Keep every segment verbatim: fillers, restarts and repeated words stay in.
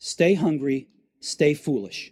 stay hungry, stay foolish.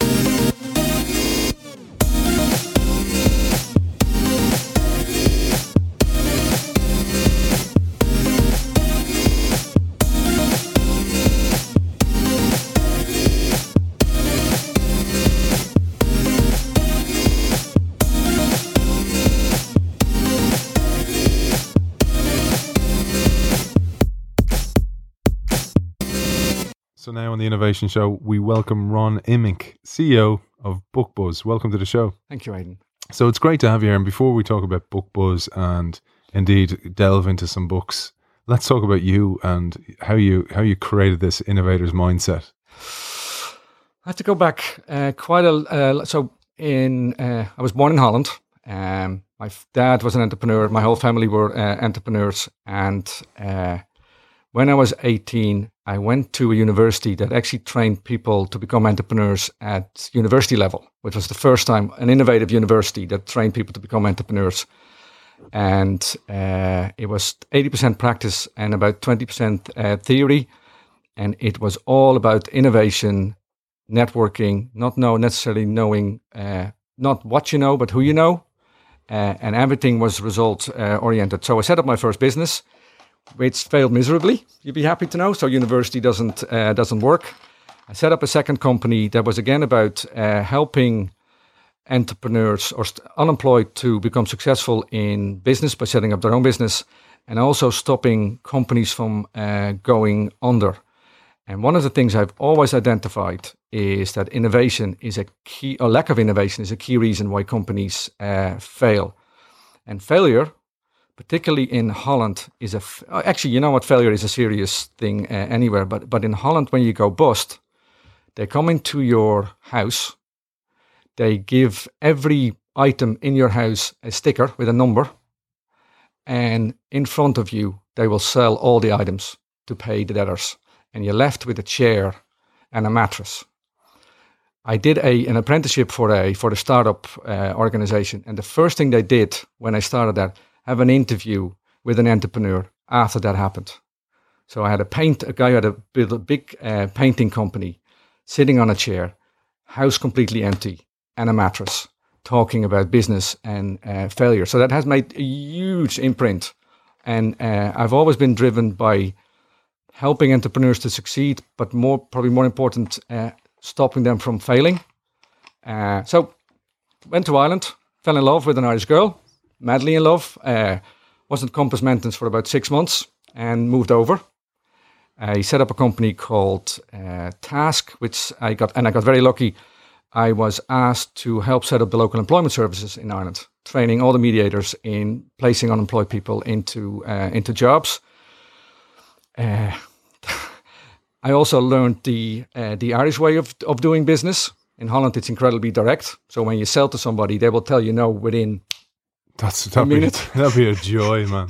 So now on the Innovation Show, we welcome Ron Imink, C E O of BookBuzz. Welcome to the show. Thank you, Aidan. So it's great to have you here. And before we talk about BookBuzz and indeed delve into some books, let's talk about you and how you how you created this innovator's mindset. I have to go back uh, quite a. Uh, so in uh, I was born in Holland. Um, my f- dad was an entrepreneur. My whole family were uh, entrepreneurs, and uh, when I was eighteen, I went to a university that actually trained people to become entrepreneurs at university level, which was the first time an innovative university that trained people to become entrepreneurs. And uh, it was eighty percent practice and about twenty percent uh, theory. And it was all about innovation, networking, not know necessarily knowing, uh, not what you know, but who you know. Uh, and everything was result uh, oriented. So I set up my first business, which failed miserably, you'd be happy to know. So university doesn't uh, doesn't work. I set up a second company that was again about uh, helping entrepreneurs or st- unemployed to become successful in business by setting up their own business, and also stopping companies from uh, going under. And one of the things I've always identified is that innovation is a key, or lack of innovation is a key reason why companies uh, fail. And failure, particularly in Holland, is a f- actually, you know what, failure is a serious thing uh, anywhere, but but in Holland, when you go bust, they come into your house, they give every item in your house a sticker with a number, and in front of you, they will sell all the items to pay the debtors, and you're left with a chair and a mattress. I did a an apprenticeship for a for the startup uh, organization, and the first thing they did when I started that, have an interview with an entrepreneur after that happened. So I had a paint, a guy who had a big, a big uh, painting company sitting on a chair, house completely empty, and a mattress, talking about business and uh, failure. So that has made a huge imprint. And uh, I've always been driven by helping entrepreneurs to succeed, but more, probably more important, uh, stopping them from failing. Uh, so went to Ireland, fell in love with an Irish girl, madly in love, uh, was at Compass Mentons for about six months and moved over. I set up a company called uh, Task, which I got, and I got very lucky. I was asked to help set up the local employment services in Ireland, training all the mediators in placing unemployed people into uh, into jobs. Uh, I also learned the uh, the Irish way of of doing business. In Holland, it's incredibly direct. So when you sell to somebody, they will tell you no within. That's that'd be, that'd be a joy, man.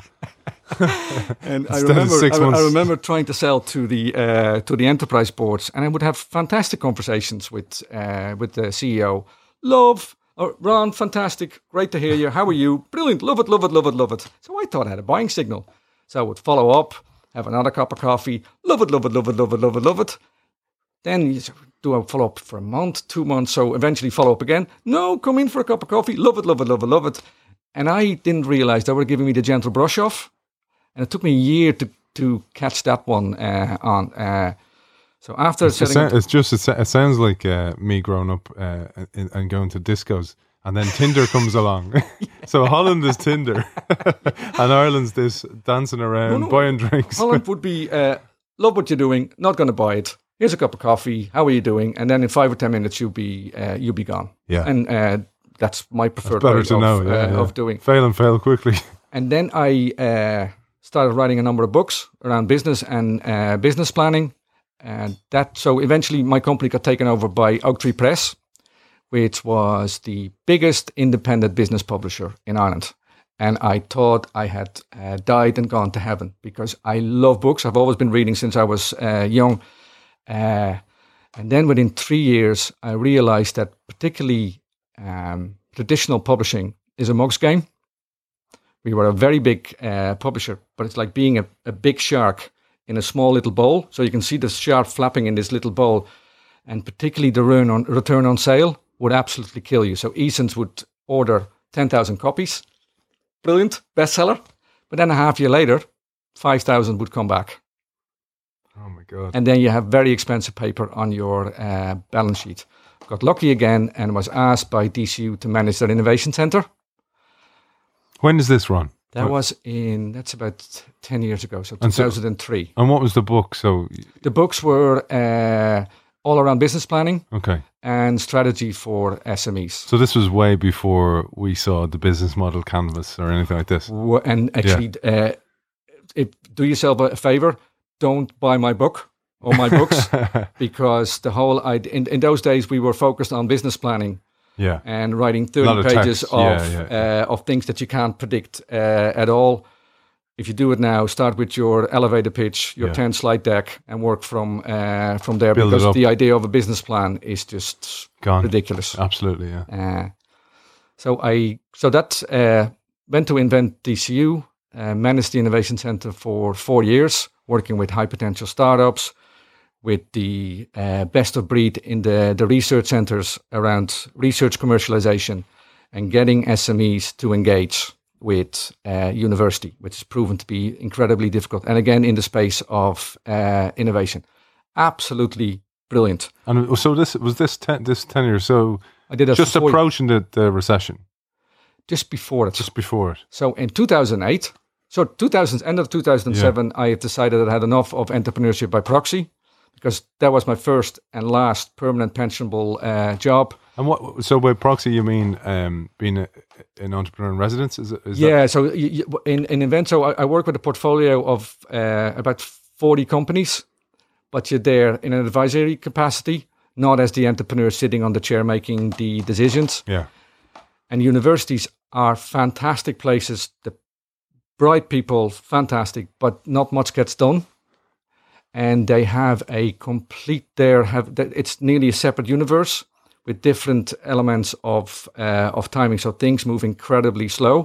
And I remember, I, I remember trying to sell to the uh, to the enterprise boards, and I would have fantastic conversations with uh, with the C E O. Love, oh, Ron, fantastic, great to hear you. How are you? Brilliant, love it, love it, love it, love it. So I thought I had a buying signal. So I would follow up, have another cup of coffee, love it, love it, love it, love it, love it, love it. Then you do a follow up for a month, two months. So eventually follow up again. No, come in for a cup of coffee, love it, love it, love it, love it. And I didn't realize they were giving me the gentle brush off. And it took me a year to, to catch that one uh, on. Uh, so after it's, setting it's just, it, it sounds like uh, me growing up uh, and, and going to discos. And then Tinder comes along. So Holland is Tinder. And Ireland's this dancing around, no, no, buying drinks. Holland would be, uh, love what you're doing, not going to buy it. Here's a cup of coffee. How are you doing? And then in five or ten minutes, you'll be, uh, you'll be gone. Yeah. And uh, that's my preferred that's way to of, know, yeah, uh, yeah. of doing. Fail and fail quickly. And then I uh, started writing a number of books around business and uh, business planning. And that, so eventually my company got taken over by Oak Tree Press, which was the biggest independent business publisher in Ireland. And I thought I had uh, died and gone to heaven because I love books. I've always been reading since I was uh, young. Uh, and then within three years, I realized that particularly um, traditional publishing is a mug's game. We were a very big uh, publisher, but it's like being a, a big shark in a small little bowl. So you can see the sharp flapping in this little bowl. And particularly the return on, return on sale would absolutely kill you. So Eason's would order ten thousand copies. Brilliant, bestseller. But then a half year later, five thousand would come back. Oh my God. And then you have very expensive paper on your uh, balance sheet. Got lucky again and was asked by D C U to manage their innovation center. When does this run? That was in, that's about ten years ago, so two And so- thousand three. And what was the book? So, The books were uh, all around business planning okay. and strategy for S M Es. So this was way before we saw the business model canvas or anything like this. Wha- And actually, uh, if, do yourself a favor, don't buy my book or my books, because the whole idea, in, in those days we were focused on business planning Yeah. and writing lot thirty of pages text. of Yeah, yeah, Uh, of things that you can't predict uh, at all. If you do it now, start with your elevator pitch, your Yeah. ten slide deck, and work from uh, from there. Build it because up. the idea of a business plan is just Gone. ridiculous. Absolutely, yeah. Uh, so I so that uh, went to Invent D C U, uh, managed the innovation center for four years, working with high potential startups, with the uh, best of breed in the, the research centers around research commercialization and getting S M Es to engage with uh, university, which has proven to be incredibly difficult. And again, in the space of uh, innovation, absolutely brilliant. And so this was this ten, this tenure. So I did that just for four- approaching the, the recession, just before it. just before it. So in two thousand eight, so two thousand, end of two thousand seven, I decided that I had enough of entrepreneurship by proxy, because that was my first and last permanent pensionable uh, job. And what? So by proxy, you mean um, being a, an entrepreneur in residence? Is it? Is Yeah, so y- y- in, in Invento, I, I work with a portfolio of uh, about forty companies, but you're there in an advisory capacity, not as the entrepreneur sitting on the chair making the decisions. That, yeah. And universities are fantastic places. The bright people, fantastic, but not much gets done. And they have a complete there have it's nearly a separate universe with different elements of uh, of timing. So things move incredibly slow.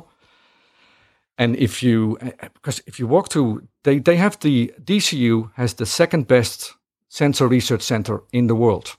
And if you because if you walk through, they they have the D C U has the second best sensor research center in the world.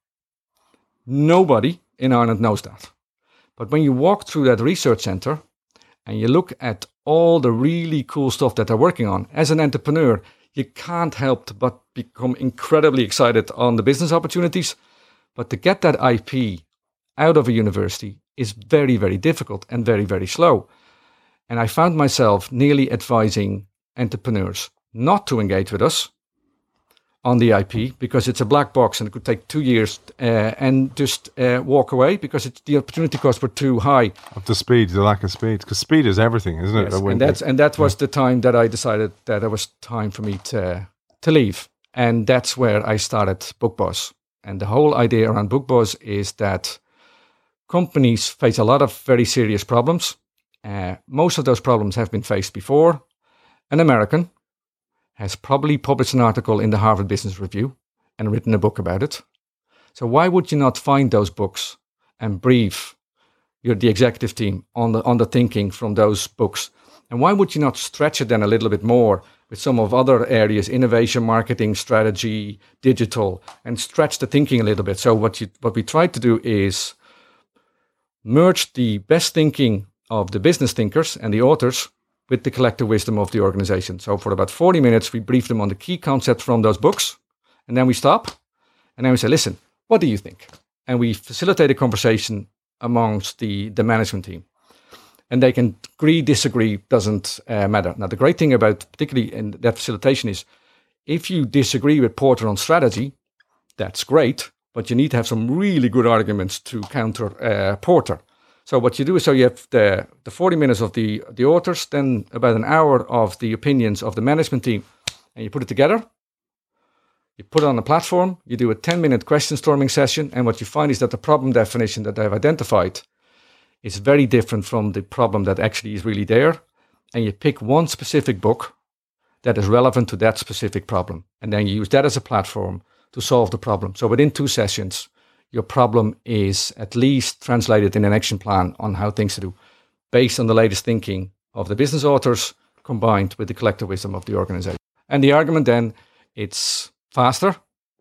Nobody in Ireland knows that. But when you walk through that research center and you look at all the really cool stuff that they're working on, as an entrepreneur, you can't help but become incredibly excited on the business opportunities. But to get that I P out of a university is very, very difficult and very, very slow. And I found myself nearly advising entrepreneurs not to engage with us on the I P because it's a black box and it could take two years uh, and just uh, walk away because it's, the opportunity costs were too high. Of the speed, the lack of speed, because speed is everything, isn't it? Yes, When- and that's and that was the time that I decided that it was time for me to to leave, and that's where I started BookBuzz. And the whole idea around BookBuzz is that companies face a lot of very serious problems. Uh, most of those problems have been faced before. An American has probably published an article in the Harvard Business Review and written a book about it. So why would you not find those books and brief your the executive team on the on the thinking from those books? And why would you not stretch it then a little bit more with some of other areas, innovation, marketing, strategy, digital, and stretch the thinking a little bit? So what you what we tried to do is merge the best thinking of the business thinkers and the authors with the collective wisdom of the organization. So for about forty minutes, we brief them on the key concepts from those books, and then we stop, and then we say, listen, what do you think? And we facilitate a conversation amongst the, the management team. And they can agree, disagree, doesn't uh, matter. Now, the great thing about, particularly in that facilitation, is if you disagree with Porter on strategy, that's great, but you need to have some really good arguments to counter uh, Porter. So what you do is, so you have the, the forty minutes of the, the authors, then about an hour of the opinions of the management team, and you put it together. You put it on a platform, you do a ten-minute question storming session, and what you find is that the problem definition that they've identified is very different from the problem that actually is really there. And you pick one specific book that is relevant to that specific problem. And then you use that as a platform to solve the problem. So within two sessions, your problem is at least translated in an action plan on how things to do, based on the latest thinking of the business authors, combined with the collective wisdom of the organization. And the argument then, it's faster,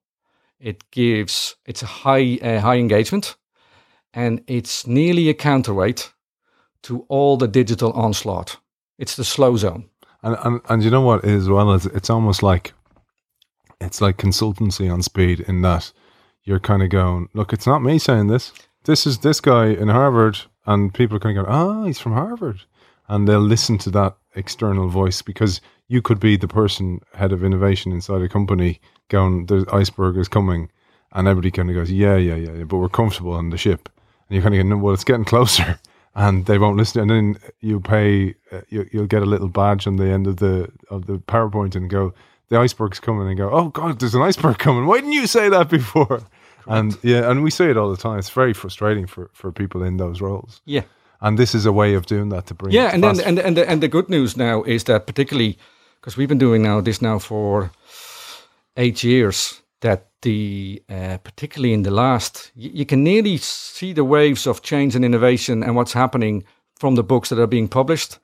it gives, it's a high, uh, high engagement, and it's nearly a counterweight to all the digital onslaught. It's the slow zone. And and, and you know what as well is it's almost like it's like consultancy on speed in that you're kind of going, look, it's not me saying this. This is this guy in Harvard, and people are kind of going, ah, he's from Harvard, and they'll listen to that external voice because you could be the person head of innovation inside a company going, the iceberg is coming, and everybody kind of goes, yeah, yeah, yeah, yeah, but we're comfortable on the ship, and you're kind of going, no, well, it's getting closer. And they won't listen, and then you pay. Uh, you, you'll get a little badge on the end of the of the PowerPoint, and go, "The iceberg's coming." And go, "Oh God, there's an iceberg coming! Why didn't you say that before?" Correct. And yeah, and we say it all the time. It's very frustrating for, for people in those roles. Yeah, and this is a way of doing that to bring. Yeah, and then and and the, and the good news now is that particularly because we've been doing now this now for eight years. That the uh, particularly in the last, you, you can nearly see the waves of change and innovation and what's happening from the books that are being published.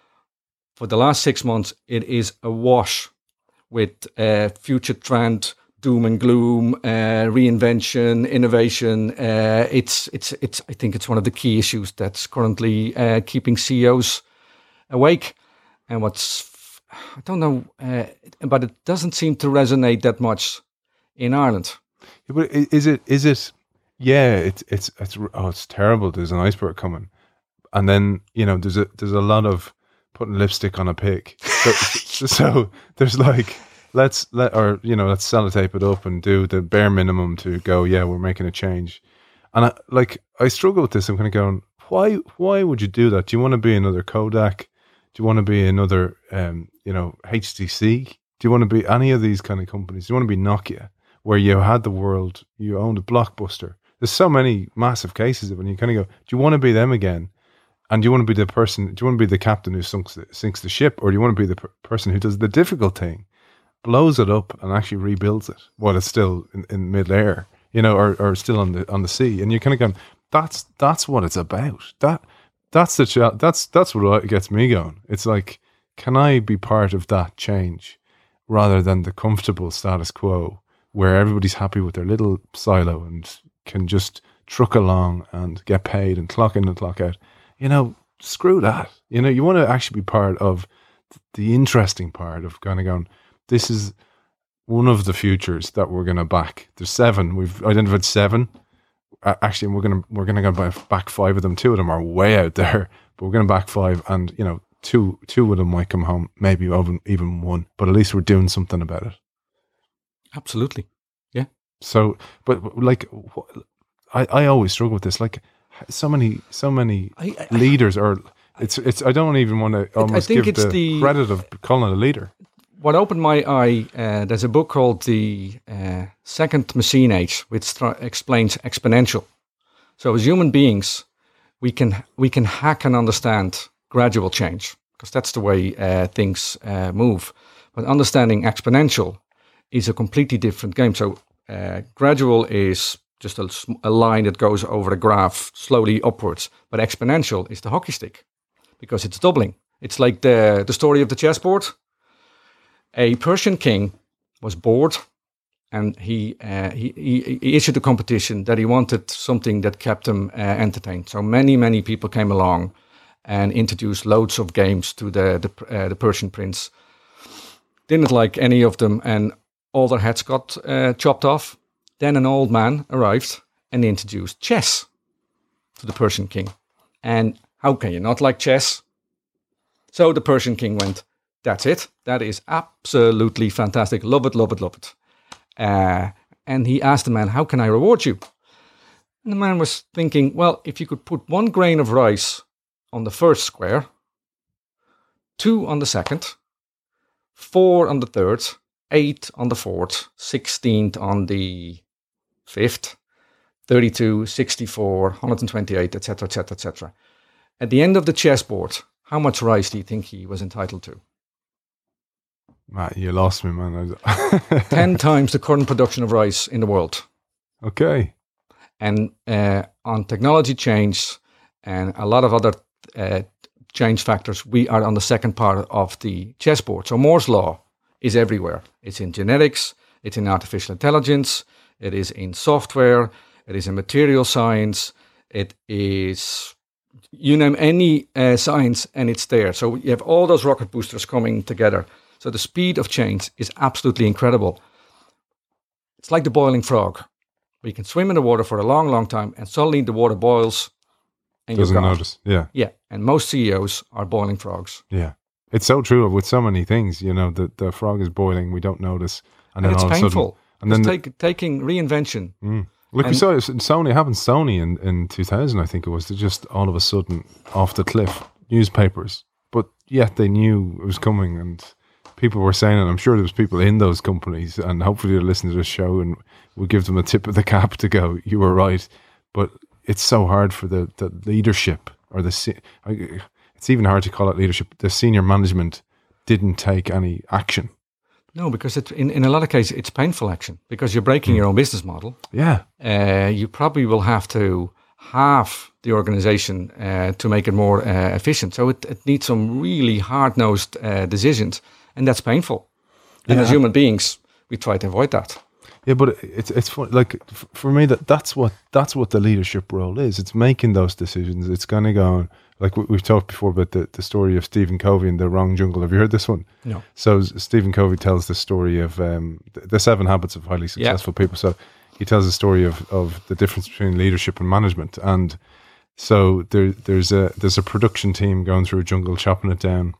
For the last six months, it is awash with uh, future trend, doom and gloom, uh, reinvention, innovation. Uh, it's it's it's. I think it's one of the key issues that's currently uh, keeping C E Os awake. And what's I don't know, uh, but it doesn't seem to resonate that much in Ireland. Yeah, but is it? Is it? Yeah, it's it's it's oh, it's terrible. There's an iceberg coming, and then you know there's a there's a lot of putting lipstick on a pig. So, so there's like let's let or you know let's sellotape it up and do the bare minimum to go. Yeah, we're making a change, and I, like I struggle with this. I'm kind of going, why why would you do that? Do you want to be another Kodak? Do you want to be another um, you know H T C? Do you want to be any of these kind of companies? Do you want to be Nokia? Where you had the world, you owned a Blockbuster. There's so many massive cases of it, and you kind of go, do you want to be them again? And do you want to be the person, do you want to be the captain who sinks the, sinks the ship, or do you want to be the per- person who does the difficult thing, blows it up and actually rebuilds it while it's still in, in mid-air, you know, or, or still on the on the sea? And you're kind of going, that's that's what it's about. That that's the ch- that's that's what gets me going. It's like, can I be part of that change rather than the comfortable status quo? Where everybody's happy with their little silo and can just truck along and get paid and clock in and clock out. You know, screw that. You know, you want to actually be part of the interesting part of kind of going, this is one of the futures that we're going to back. There's seven. We've identified seven. Uh, actually, we're going to we're going to go back five of them. Two of them are way out there, but we're going to back five, and you know, two two of them might come home, maybe even even one. But at least we're doing something about it. Absolutely. Yeah. So, but like, I, I always struggle with this. Like, so many, so many I, I, leaders are, it's, it's, I don't even want to almost think give it's the, the credit of calling it a leader. What opened my eye, uh, there's a book called The uh, Second Machine Age, which tra- explains exponential. So as human beings, we can, we can hack and understand gradual change because that's the way uh, things uh, move. But understanding exponential is a completely different game. So uh, gradual is just a, a line that goes over a graph slowly upwards. But exponential is the hockey stick because it's doubling. It's like the, the story of the chessboard. A Persian king was bored and he, uh, he, he, he issued a competition that he wanted something that kept him uh, entertained. So many, many people came along and introduced loads of games to the, the, uh, the Persian prince. Didn't like any of them and all their heads got uh, chopped off. Then an old man arrived and introduced chess to the Persian king. And how can you not like chess? So the Persian king went, that's it. That is absolutely fantastic. Love it, love it, love it. Uh, and he asked the man, how can I reward you? And the man was thinking, well, if you could put one grain of rice on the first square, two on the second, four on the third, eight on the fourth, sixteenth on the fifth, thirty-two, sixty-four, one hundred twenty-eight, et cetera, et cetera, et cetera. At the end of the chessboard, how much rice do you think he was entitled to? Matt, you lost me, man. Ten times the current production of rice in the world. Okay. And uh, on technology change and a lot of other uh, change factors, we are on the second part of the chessboard. So Moore's law is everywhere. It's in genetics, it's in artificial intelligence, it is in software, it is in material science, it is, you name any uh, science and it's there. So you have all those rocket boosters coming together. So the speed of change is absolutely incredible. It's like the boiling frog. We can swim in the water for a long, long time and suddenly the water boils and Doesn't you're gone. notice. Yeah. Yeah, and most C E Os are boiling frogs. Yeah. It's so true with so many things. You know, the, the frog is boiling, we don't notice. And, And, then it's all of a painful. sudden. And then it's the- take, taking reinvention. Mm. Look, we And- saw it in Sony, it happened to Sony in, in two thousand, I think it was. They just all of a sudden off the cliff, newspapers. But yet they knew it was coming and people were saying it. I'm sure there was people in those companies and hopefully they're listening to this show and we'll give them a tip of the cap to go, you were right. But it's so hard for the, the leadership or the, se- I- it's even hard to call it leadership. The senior management didn't take any action. No, because it, in, in a lot of cases, it's painful action because you're breaking your own business model. Yeah. Uh, you probably will have to halve the organization uh, to make it more uh, efficient. So it, it needs some really hard-nosed uh, decisions, and that's painful. And Yeah. as human beings, we try to avoid that. Yeah, but it's it's fun. Like f- for me, that that's what that's what the leadership role is. It's making those decisions. It's kind of going like we, we've talked before about the, the story of Stephen Covey and the Wrong Jungle. Have you heard this one? No. So S- Stephen Covey tells the story of um, the, the seven habits of highly successful people. So he tells the story of of the difference between leadership and management. And so there there's a there's a production team going through a jungle chopping it down,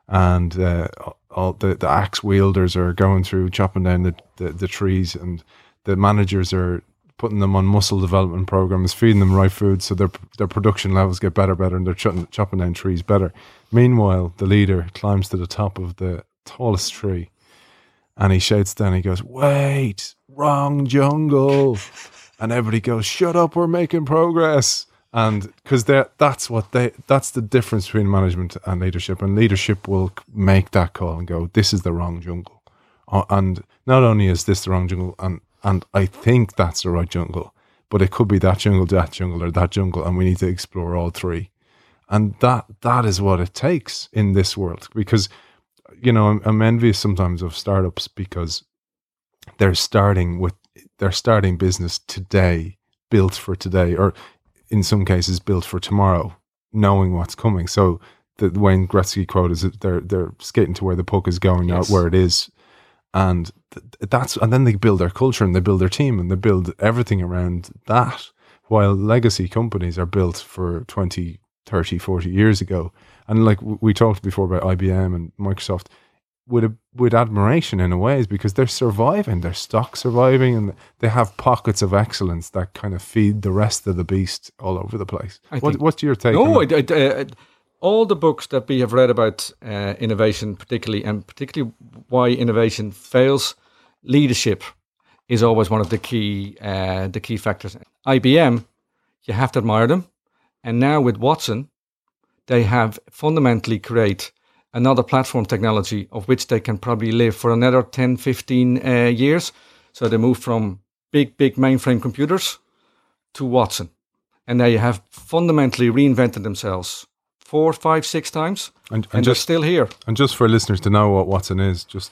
and uh, all the, the axe wielders are going through chopping down the, the, the trees, and the managers are putting them on muscle development programs, feeding them right food so their their production levels get better, better, and they're chopping, chopping down trees better. Meanwhile, the leader climbs to the top of the tallest tree, and he shouts down. He goes, "Wait, wrong jungle!" And everybody goes, "Shut up! We're making progress." And because that's what they that's the difference between management and leadership, and leadership will make that call and go, this is the wrong jungle. Uh, and not only is this the wrong jungle, and and I think that's the right jungle, but it could be that jungle, that jungle, or that jungle, and we need to explore all three. And that that is what it takes in this world, because you know I'm, I'm envious sometimes of startups because they're starting with they're starting business today, built for today, or in some cases built for tomorrow, knowing what's coming. So the Wayne Gretzky quote is that they're they're skating to where the puck is going, Yes. not where it is, and th- that's and then they build their culture and they build their team and they build everything around that. While legacy companies are built for twenty, thirty, forty years ago, and like w- we talked before about I B M and Microsoft, with a, with admiration in a way, is because they're surviving, their stock surviving, and they have pockets of excellence that kind of feed the rest of the beast all over the place. I What, think- what's your take? on No, that? I, I, I, all the books that we have read about uh, innovation, particularly, and particularly why innovation fails, leadership is always one of the key uh, the key factors. I B M, you have to admire them, and now with Watson, they have fundamentally create another platform technology of which they can probably live for another ten, fifteen uh, years. So they move from big, big mainframe computers to Watson. And they have fundamentally reinvented themselves four, five, six times. and, And, and they're just still here. and just for listeners to know what Watson is, just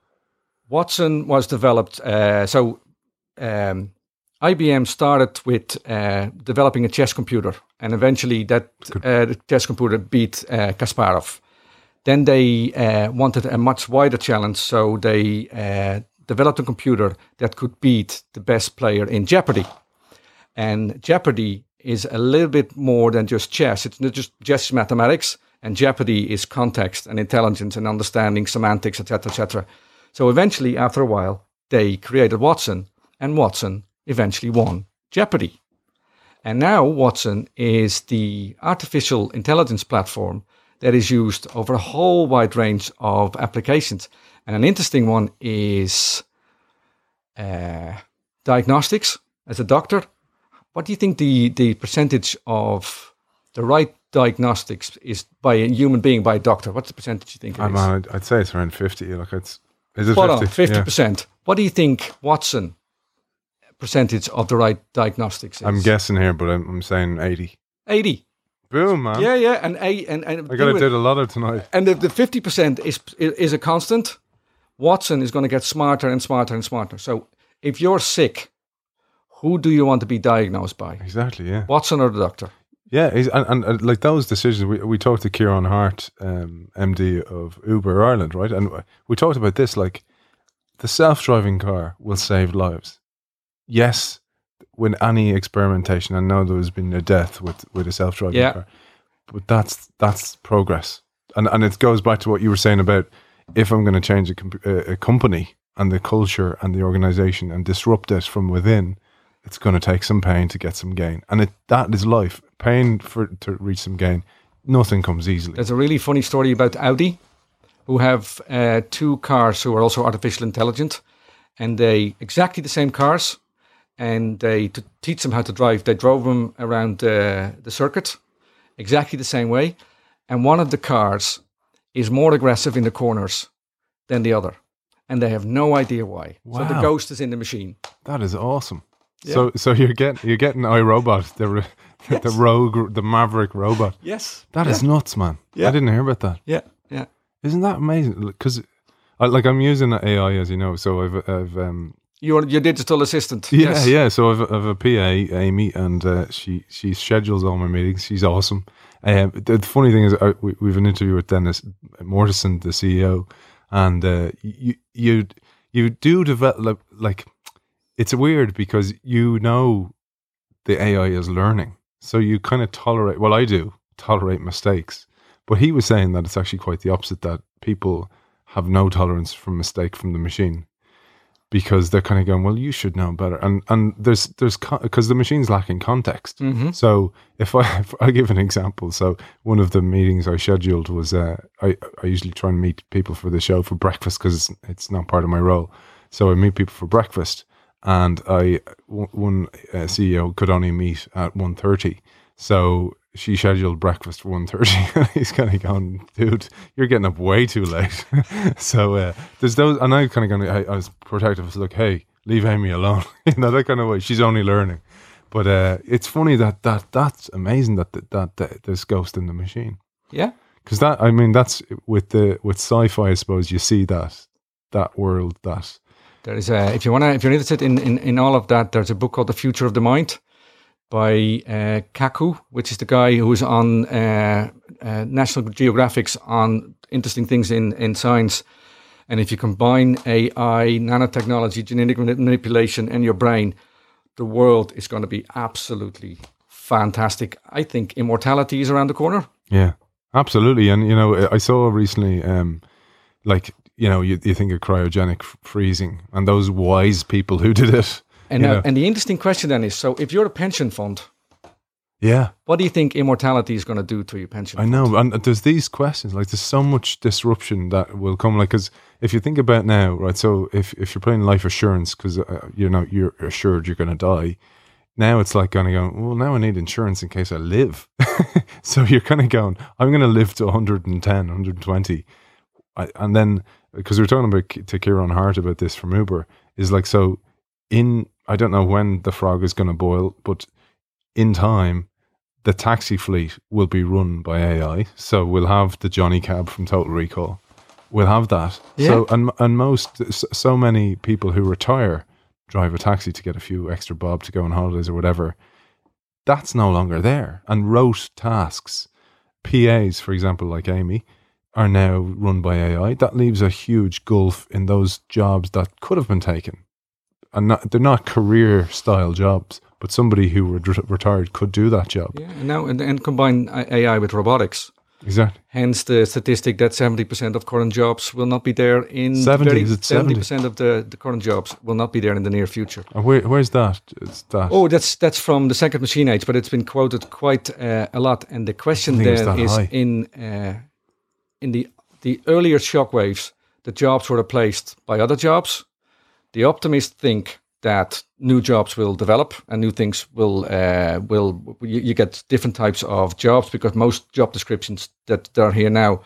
Watson was developed, uh, so um, I B M started with uh, developing a chess computer. And eventually that uh, the chess computer beat uh, Kasparov. Then they uh, wanted a much wider challenge, so they uh, developed a computer that could beat the best player in Jeopardy. And Jeopardy is a little bit more than just chess. It's not just just mathematics, and Jeopardy is context and intelligence and understanding semantics, et cetera, et cetera. So eventually, after a while, they created Watson, and Watson eventually won Jeopardy. And now Watson is the artificial intelligence platform that is used over a whole wide range of applications. And an interesting one is uh, diagnostics. As a doctor, what do you think the, the percentage of the right diagnostics is by a human being, by a doctor? What's the percentage you think it I'm is? on, I'd, I'd say it's around fifty. Like it's is it Spot on, fifty? fifty Yeah. percent. What do you think Watson percentage of the right diagnostics is? I'm guessing here, but I'm, I'm saying eighty. eighty. Boom, man! Yeah, yeah, and a and and I got to do it- do the lotto tonight. And the, the fifty percent is is a constant, Watson is going to get smarter and smarter and smarter. So if you're sick, who do you want to be diagnosed by? Exactly, yeah. Watson or the doctor? Yeah, he's, and, and, and like those decisions, we, we talked to Kieran Hart, um, M D of Uber Ireland, right? And we talked about this, like the self-driving car will save lives. Yes, with any experimentation, I know there's been a death with, with a self-driving Yeah. car, but that's that's progress. And and it goes back to what you were saying about if I'm going to change a, comp- a, a company and the culture and the organization and disrupt it from within, it's going to take some pain to get some gain. And it that is life. Pain for to reach some gain. Nothing comes easily. There's a really funny story about Audi, who have uh, two cars who are also artificial intelligent, and they exactly the same cars, and they to teach them how to drive, they drove them around uh, the circuit exactly the same way, and one of the cars is more aggressive in the corners than the other, and they have no idea why. So the Wow. ghost is in the machine. That is awesome. Yeah. So so you're getting you're getting iRobot, the ro- the rogue, the Maverick robot. Yes. That is nuts, man. Yeah. I didn't hear about that. Yeah, yeah. Isn't that amazing? Because I, like I'm using A I, as you know. So I've I've um You're your digital assistant. yeah Yes. yeah. So I've I've a P A, Amy, and uh, she she schedules all my meetings. She's awesome. Um, the, the funny thing is, uh, we, we've an interview with Dennis Mortison, the C E O, and uh, you you you do develop like it's weird because you know the A I is learning, so you kind of tolerate. Well, I do tolerate mistakes, but he was saying that it's actually quite the opposite. That people have no tolerance for mistake from the machine because they're kind of going, well, you should know better. And and there's there's because the machine's lacking context. Mm-hmm. So if I if I give an example, so one of the meetings I scheduled was uh, I I usually try and meet people for the show for breakfast because it's, it's not part of my role. So I meet people for breakfast, and I w- one uh, C E O could only meet at one thirty. So she scheduled breakfast for one thirty, and he's kind of going, dude, you're getting up way too late. So uh, there's those, and I kind of going, I, I was protective. I was like, hey, leave Amy alone. You know, that kind of way. She's only learning. But uh, it's funny that, that that's amazing that, that, that, that there's ghost in the machine. Yeah. Because that, I mean, that's with the with sci-fi, I suppose, you see that, that world that. There is a, if you want to, if you're interested in, in, in all of that, there's a book called The Future of the Mind by uh, Kaku, which is the guy who's on uh, uh, National Geographic's on interesting things in, in science. And if you combine A I, nanotechnology, genetic manipulation, and your brain, the world is going to be absolutely fantastic. I think immortality is around the corner. Yeah, absolutely. And, you know, I saw recently, um, like, you know, you, you think of cryogenic f- freezing and those wise people who did it. And, you uh, know. and the interesting question then is, so if you're a pension fund, Yeah, what do you think immortality is going to do to your pension I fund? know. And there's these questions, like there's so much disruption that will come. Like, because if you think about now, right, so if, if you're playing life assurance, because, uh, you know, you're assured you're going to die, now it's like kind of going, well, now I need insurance in case I live. So you're kind of going, I'm going to live to one hundred ten, one hundred twenty. I, and then, because we were talking about to Kieran Hart about this from Uber, is like, so in, I don't know when the frog is going to boil, but in time, the taxi fleet will be run by A I. So we'll have the Johnny Cab from Total Recall. We'll have that. Yeah. So, and, and most, so many people who retire drive a taxi to get a few extra bob to go on holidays or whatever. That's no longer there. And rote tasks, P As, for example, like Amy, are now run by A I. That leaves a huge gulf in those jobs that could have been taken. And not, they're not career style jobs, but somebody who re- retired could do that job. Yeah, and now and, and combine A I with robotics. Exactly. Hence the statistic that seventy percent of current jobs will not be there in seventy, very, is it seventy seventy? percent of the, the current jobs will not be there in the near future. And where, where's that? It's that. Oh, that's that's from the second machine age, but it's been quoted quite uh, a lot. And the question think it was then that is high. in uh, in the the earlier shockwaves, the jobs were replaced by other jobs. The optimists think that new jobs will develop and new things will uh, will you, you get different types of jobs because most job descriptions that, that are here now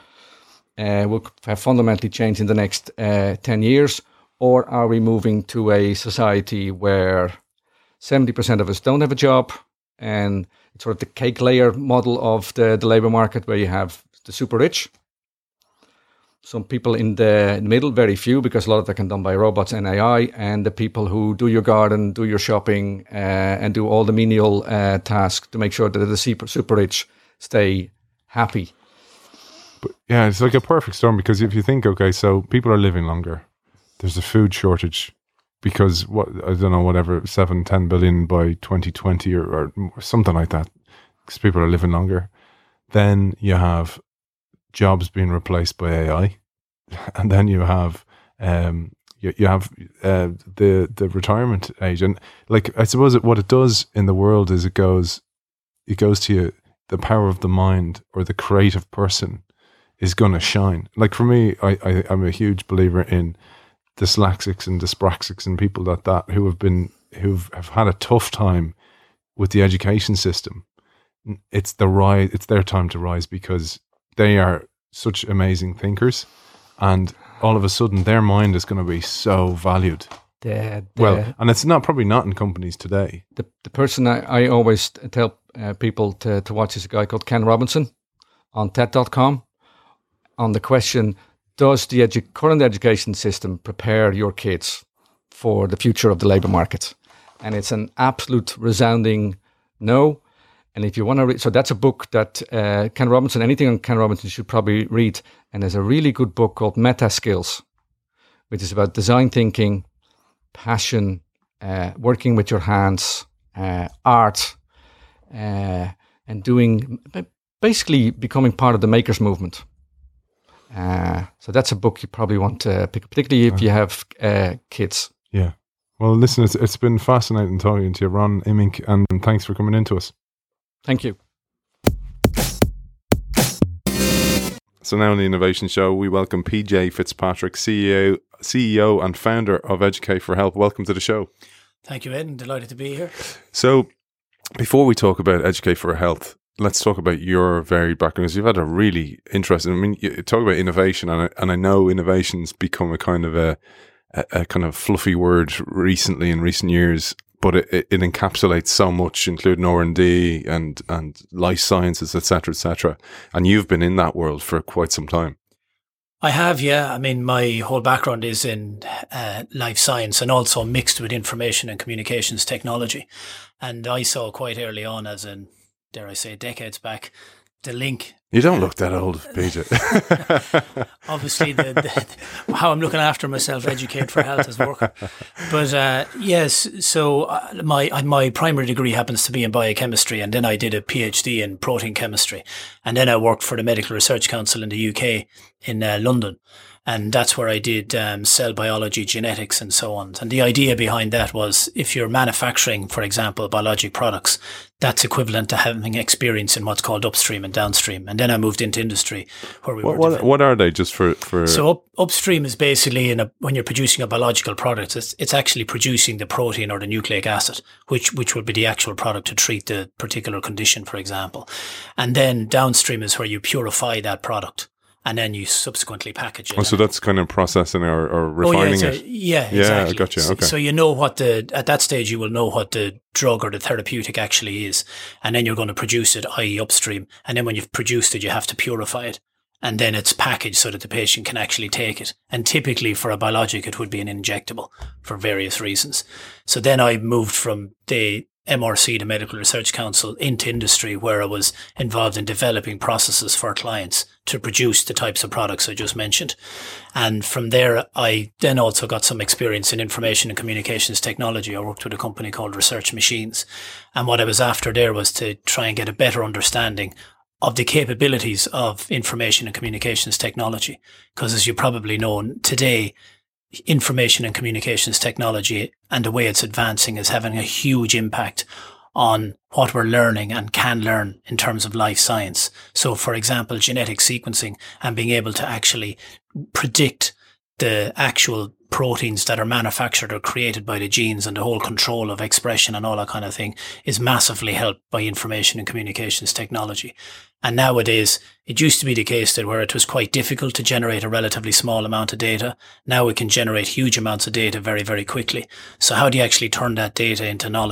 uh, will have fundamentally changed in the next uh, ten years. Or are we moving to a society where seventy percent of us don't have a job, and it's sort of the cake layer model of the, the labor market where you have the super rich some people in the middle, very few, because a lot of that can done by robots and A I, and the people who do your garden, do your shopping, uh, and do all the menial uh, tasks to make sure that the super, super rich stay happy. But yeah, it's like a perfect storm, because if you think, okay, so people are living longer, there's a food shortage because what I don't know, whatever, seven, ten billion by twenty twenty or, or something like that, because people are living longer. Then you have jobs being replaced by A I, and then you have um, you, you have uh, the the retirement age, and like I suppose it, what it does in the world is it goes it goes to you, the power of the mind or the creative person is going to shine. Like for me, I, I I'm a huge believer in dyslexics and dyspraxics and people like that who have been who have had a tough time with the education system. It's the rise. It's their time to rise, because they are such amazing thinkers, and all of a sudden their mind is going to be so valued. The, the, well, and it's not probably not in companies today. The the person I, I always tell uh, people to, to watch is a guy called Ken Robinson on T E D dot com on the question, does the edu- current education system prepare your kids for the future of the labour market? And it's an absolute resounding no. And if you want to read, so that's a book that uh, Ken Robinson, anything on Ken Robinson you should probably read. And there's a really good book called Meta Skills, which is about design thinking, passion, uh, working with your hands, uh, art, uh, and doing, basically becoming part of the makers movement. Uh, so that's a book you probably want to pick up, particularly if you have uh, kids. Yeah. Well, listen, it's, it's been fascinating talking to you, Ron Immink, and thanks for coming in to us. Thank you. So now in the Innovation Show, we welcome P J Fitzpatrick, C E O, C E O and founder of Educate for Health. Welcome to the show. Thank you, Ed. I'm delighted to be here. So before we talk about Educate for Health, let's talk about your varied background, because you've had a really interesting, I mean, you talk about innovation, and I, and I know innovation's become a kind of a, a, a kind of fluffy word recently in recent years, but it, it, it encapsulates so much, including R and D and, and life sciences, et cetera, et cetera. And you've been in that world for quite some time. I have, yeah. I mean, my whole background is in uh, life science and also mixed with information and communications technology. And I saw quite early on, as in, dare I say, decades back, the link. You don't look that old, P J. Obviously, the, the, how I'm looking after myself, Educate for Health is working. But uh, yes, so uh, my my primary degree happens to be in biochemistry, and then I did a PhD in protein chemistry, and then I worked for the Medical Research Council in the U K in uh, London. And that's where I did um, cell biology, genetics, and so on. And the idea behind that was, if you're manufacturing, for example, biologic products, that's equivalent to having experience in what's called upstream and downstream. And then I moved into industry, where we what, were. What, what are they, just for for? So up, upstream is basically in a, when you're producing a biological product, it's it's actually producing the protein or the nucleic acid, which which would be the actual product to treat the particular condition, for example. And then downstream is where you purify that product, and then you subsequently package it. Oh, so that's kind of processing or, or refining oh, yeah, it. A, yeah, yeah, exactly. Gotcha. Okay. So, so you know what the, at that stage you will know what the drug or the therapeutic actually is. And then you're going to produce it, that is upstream. And then when you've produced it, you have to purify it. And then it's packaged so that the patient can actually take it. And typically for a biologic, it would be an injectable for various reasons. So then I moved from the M R C, the Medical Research Council, into industry, where I was involved in developing processes for clients to produce the types of products I just mentioned. And from there, I then also got some experience in information and communications technology. I worked with a company called Research Machines. And what I was after there was to try and get a better understanding of the capabilities of information and communications technology. Because as you probably know, today, information and communications technology and the way it's advancing is having a huge impact on what we're learning and can learn in terms of life science. So, for example, genetic sequencing and being able to actually predict the actual proteins that are manufactured or created by the genes, and the whole control of expression and all that kind of thing is massively helped by information and communications technology. And nowadays, it used to be the case that where it was quite difficult to generate a relatively small amount of data, now we can generate huge amounts of data very, very quickly. So how do you actually turn that data into knowledge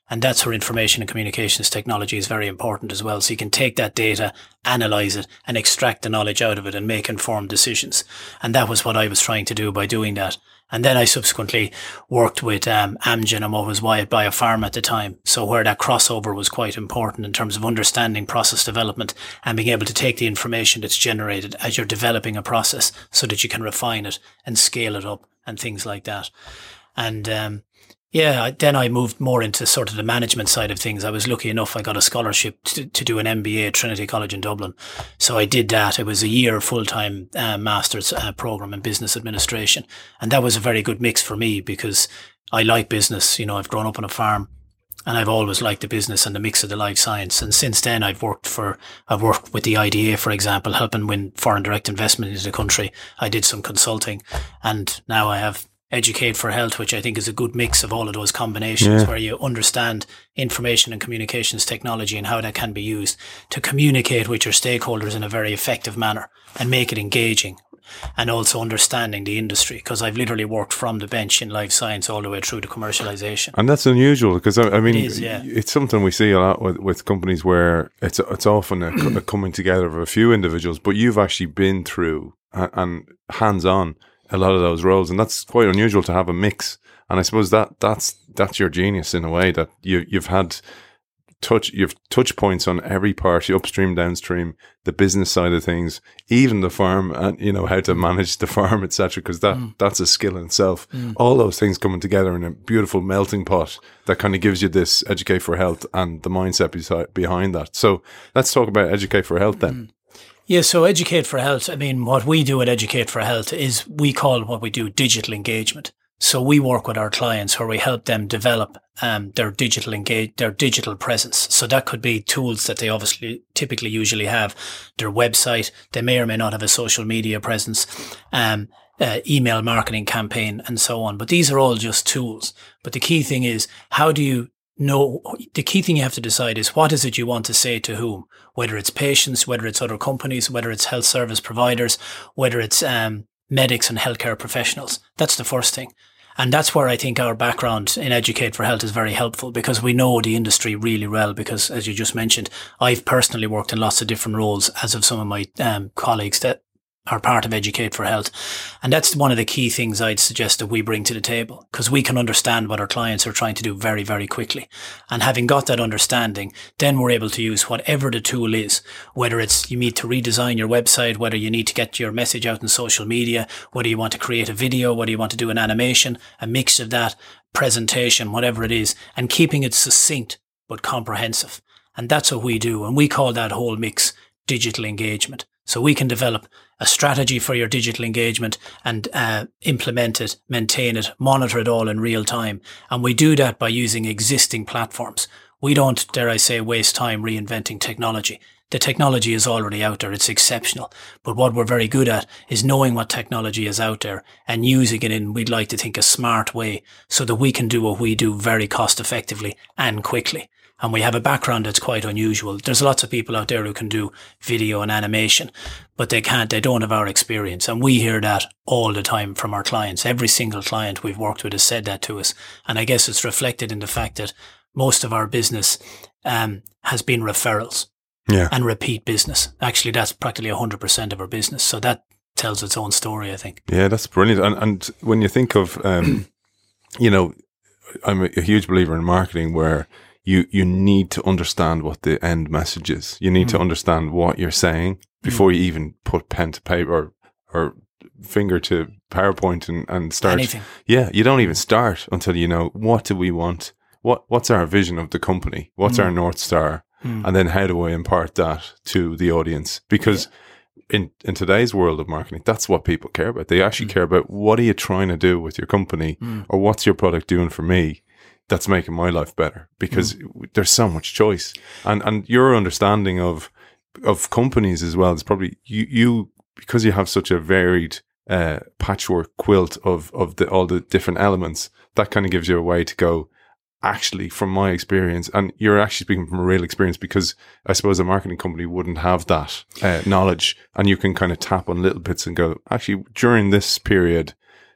And that's where information and communications technology is very important as well. So you can take that data, analyze it, and extract the knowledge out of it and make informed decisions. And that was what I was trying to do by doing that. And then I subsequently worked with um, Amgen and what was Wyeth Biopharma at the time. So where that crossover was quite important in terms of understanding process development and being able to take the information that's generated as you're developing a process so that you can refine it and scale it up and things like that. And um, yeah, then I moved more into sort of the management side of things. I was lucky enough, I got a scholarship to, to do an M B A at Trinity College in Dublin. So I did that. It was a year full-time uh, master's uh, program in business administration. And that was a very good mix for me because I like business. You know, I've grown up on a farm and I've always liked the business and the mix of the life science. And since then I've worked for, I've worked with the I D A, for example, helping win foreign direct investment into the country. I did some consulting and now I have Educate for Health, which I think is a good mix of all of those combinations, yeah. where you understand information and communications technology and how that can be used to communicate with your stakeholders in a very effective manner and make it engaging, and also understanding the industry, because I've literally worked from the bench in life science all the way through to commercialization. And that's unusual because, I, I mean, it is, yeah. it's something we see a lot with, with companies where it's it's often a, a coming together of a few individuals, but you've actually been through and, and hands-on a lot of those roles, and that's quite unusual to have a mix. And I suppose that that's that's your genius in a way, that you you've had touch you've touch points on every part, upstream, downstream, the business side of things, even the farm, and you know how to manage the farm, et cetera. Because that mm. that's a skill in itself. Mm. All those things coming together in a beautiful melting pot that kind of gives you this Educate for Health and the mindset beside, behind that. So let's talk about Educate for Health then. Mm. Yeah, so Educate for Health, I mean, what we do at Educate for Health is we call what we do digital engagement. So we work with our clients where we help them develop um, their digital engage, their digital presence. So that could be tools that they obviously typically usually have, their website, they may or may not have a social media presence, um, uh, email marketing campaign and so on. But these are all just tools. But the key thing is, how do you No, the key thing you have to decide is what is it you want to say to whom, whether it's patients, whether it's other companies, whether it's health service providers, whether it's um, medics and healthcare professionals. That's the first thing. And that's where I think our background in Educate for Health is very helpful, because we know the industry really well, because as you just mentioned, I've personally worked in lots of different roles, as have some of my um, colleagues that are part of Educate for Health. And that's one of the key things I'd suggest that we bring to the table, because we can understand what our clients are trying to do very, very quickly. And having got that understanding, then we're able to use whatever the tool is, whether it's you need to redesign your website, whether you need to get your message out in social media, whether you want to create a video, whether you want to do an animation, a mix of that, presentation, whatever it is, and keeping it succinct but comprehensive. And that's what we do. And we call that whole mix digital engagement. So we can develop a strategy for your digital engagement and uh, implement it, maintain it, monitor it all in real time. And we do that by using existing platforms. We don't, dare I say, waste time reinventing technology. The technology is already out there. It's exceptional. But what we're very good at is knowing what technology is out there and using it in, we'd like to think, a smart way so that we can do what we do very cost effectively and quickly. And we have a background that's quite unusual. There's lots of people out there who can do video and animation, but they can't, they don't have our experience. And we hear that all the time from our clients. Every single client we've worked with has said that to us. And I guess it's reflected in the fact that most of our business um, has been referrals yeah. and repeat business. Actually, that's practically one hundred percent of our business. So that tells its own story, I think. Yeah, that's brilliant. And, and when you think of, um, you know, I'm a, a huge believer in marketing where You you need to understand what the end message is. You need mm. to understand what you're saying before mm. you even put pen to paper or, or finger to PowerPoint and, and start. Anything. Yeah, you don't even start until you know, what do we want? What What's our vision of the company? What's mm. our North Star? Mm. And then how do I impart that to the audience? Because yeah. in, in today's world of marketing, that's what people care about. They actually mm. care about, what are you trying to do with your company? Mm. Or what's your product doing for me that's making my life better? Because mm. there's so much choice. And and your understanding of of companies as well is probably, you, you because you have such a varied uh, patchwork quilt of, of the, all the different elements, that kind of gives you a way to go, actually, from my experience, and you're actually speaking from a real experience, because I suppose a marketing company wouldn't have that uh, knowledge, and you can kind of tap on little bits and go, actually, during this period,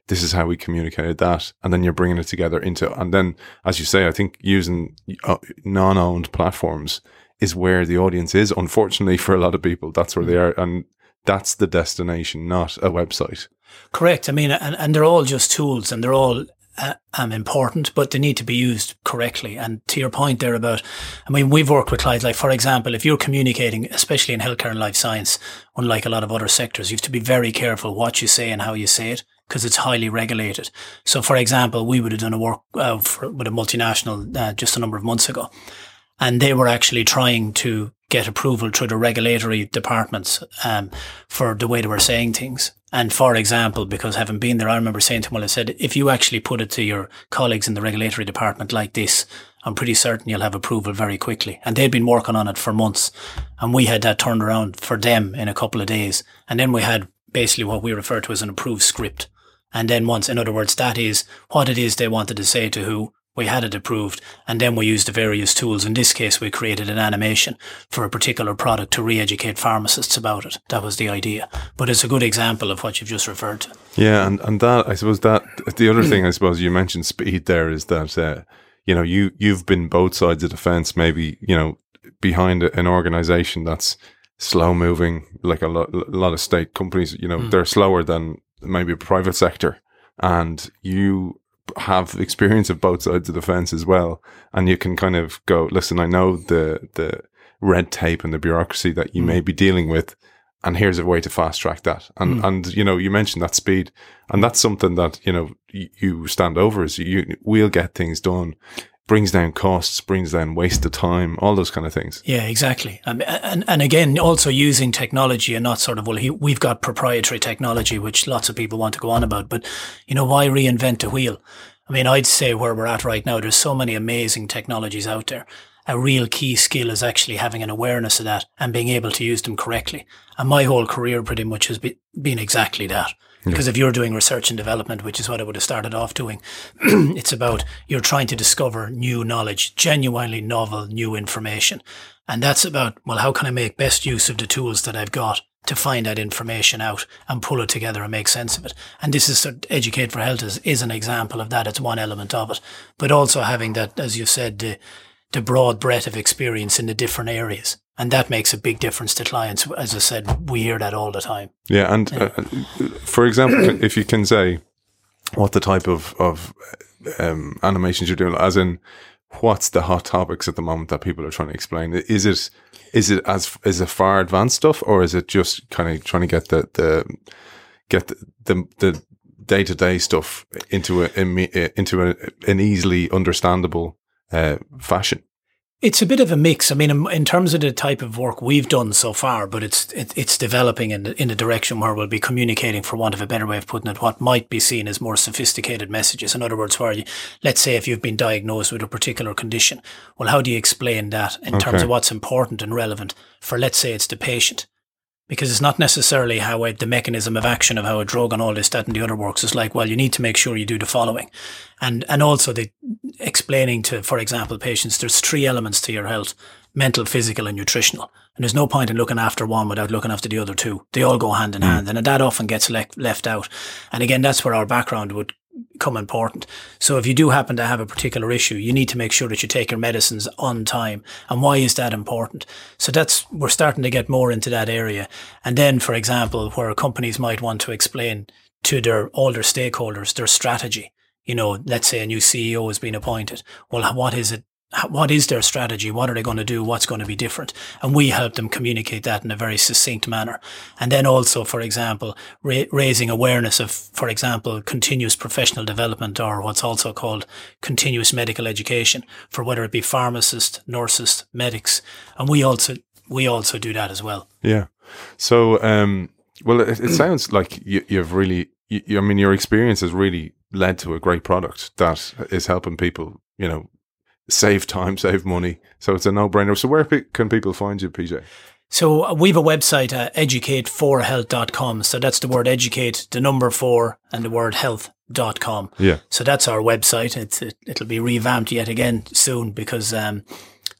this is how we communicated that. And then you're bringing it together into, and then, as you say, I think using uh, non-owned platforms is where the audience is. Unfortunately, for a lot of people, that's where they are. And that's the destination, not a website. Correct. I mean, and, and they're all just tools, and they're all uh, um, important, but they need to be used correctly. And to your point there about, I mean, we've worked with clients, like, for example, if you're communicating, especially in healthcare and life science, unlike a lot of other sectors, you have to be very careful what you say and how you say it, because it's highly regulated. So, for example, we would have done a work uh, for, with a multinational uh, just a number of months ago, and they were actually trying to get approval through the regulatory departments um, for the way they were saying things. And for example, because having been there, I remember saying to them, well, I said, if you actually put it to your colleagues in the regulatory department like this, I'm pretty certain you'll have approval very quickly. And they'd been working on it for months. And we had that turned around for them in a couple of days. And then we had basically what we refer to as an approved script. And then once, in other words, that is what it is they wanted to say to who. We had it approved, and then we used the various tools. In this case, we created an animation for a particular product to re-educate pharmacists about it. That was the idea. But it's a good example of what you've just referred to. Yeah, and, and that, I suppose that, the other thing, I suppose, you mentioned speed there, is that, uh, you know, you, you've been both sides of the fence, maybe, you know, behind an organization that's slow moving, like a lot, a lot of state companies, you know, mm. they're slower than maybe a private sector. And you have experience of both sides of the fence as well, and you can kind of go, listen, I know the the red tape and the bureaucracy that you mm. may be dealing with, and here's a way to fast track that. And mm. and you know, you mentioned that speed, and that's something that, you know, you, you stand over, is you we'll get things done, brings down costs, brings down waste of time, all those kind of things. Yeah, exactly. Um, and and again, also using technology, and not sort of, well, he, we've got proprietary technology, which lots of people want to go on about, but, you know, why reinvent the wheel? I mean, I'd say where we're at right now, there's so many amazing technologies out there. A real key skill is actually having an awareness of that and being able to use them correctly. And my whole career pretty much has be, been exactly that. Because if you're doing research and development, which is what I would have started off doing, it's about you're trying to discover new knowledge, genuinely novel, new information. And that's about, well, how can I make best use of the tools that I've got to find that information out and pull it together and make sense of it. And this is sort of Educate for Health is, is an example of that. It's one element of it. But also having that, as you said, the, the broad breadth of experience in the different areas. And that makes a big difference to clients. As I said, we hear that all the time. Yeah, and yeah. Uh, for example, if you can say what the type of, of um, animations you're doing, as in what's the hot topics at the moment that people are trying to explain? Is it is it as is it far advanced stuff, or is it just kind of trying to get the the get the the, the day-to-day stuff into a into a, an easily understandable uh, fashion? It's a bit of a mix. I mean, in, in terms of the type of work we've done so far, but it's it, it's developing in the, in a direction where we'll be communicating, for want of a better way of putting it, what might be seen as more sophisticated messages. In other words, where you, let's say if you've been diagnosed with a particular condition, well, how do you explain that in okay. terms of what's important and relevant for, let's say, it's the patient? Because it's not necessarily how a, the mechanism of action of how a drug and all this, that and the other works. It's like, well, you need to make sure you do the following. And and also the explaining to, for example, patients, there's three elements to your health: mental, physical and nutritional. And there's no point in looking after one without looking after the other two. They all go hand in mm. hand. And that often gets le- left out. And again, that's where our background would come important. So if you do happen to have a particular issue, you need to make sure that you take your medicines on time. And why is that important? So that's, we're starting to get more into that area. And then, for example, where companies might want to explain to their all their stakeholders their strategy. You know, let's say a new C E O has been appointed. Well, what is it? What is their strategy? What are they going to do? What's going to be different? And we help them communicate that in a very succinct manner. And then also, for example, ra- raising awareness of, for example, continuous professional development, or what's also called continuous medical education, for whether it be pharmacists, nurses, medics. And we also we also do that as well. Yeah. So, um, well, it, it sounds like you, you've really, you, I mean, your experience has really led to a great product that is helping people, you know, save time, save money. So it's a no-brainer. So where pe- can people find you, P J? So uh, we have a website, uh, educate for health dot com. So that's the word educate, the number four, and the word health dot com. Yeah. So that's our website. It's, it, it'll be revamped yet again soon because um,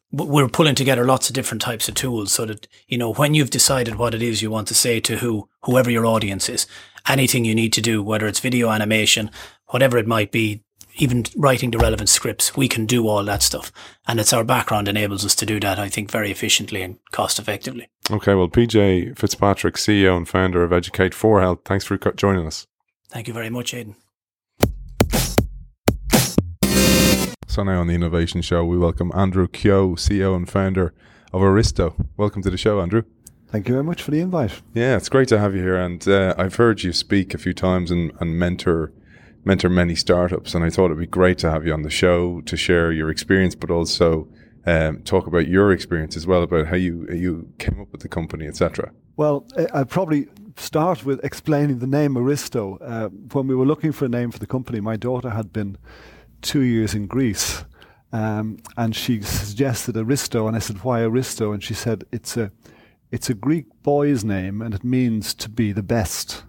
we're pulling together lots of different types of tools so that, you know, when you've decided what it is you want to say to who, whoever your audience is, anything you need to do, whether it's video animation, whatever it might be, even writing the relevant scripts, we can do all that stuff. And it's our background enables us to do that, I think, very efficiently and cost effectively. Okay, well, P J Fitzpatrick, C E O and founder of Educate for Health, thanks for joining us. Thank you very much, Aidan. So now on the Innovation Show, we welcome Andrew Keogh, C E O and founder of Aristo. Welcome to the show, Andrew. Thank you very much for the invite. Yeah, it's great to have you here. And uh, I've heard you speak a few times and, and mentor mentor many startups. And I thought it'd be great to have you on the show to share your experience, but also um, talk about your experience as well, about how you you came up with the company, et cetera. Well, I'll probably start with explaining the name Aristo. Uh, when we were looking for a name for the company, my daughter had been two years in Greece, um, and she suggested Aristo, and I said, why Aristo? And she said, it's a it's a Greek boy's name, and it means to be the best.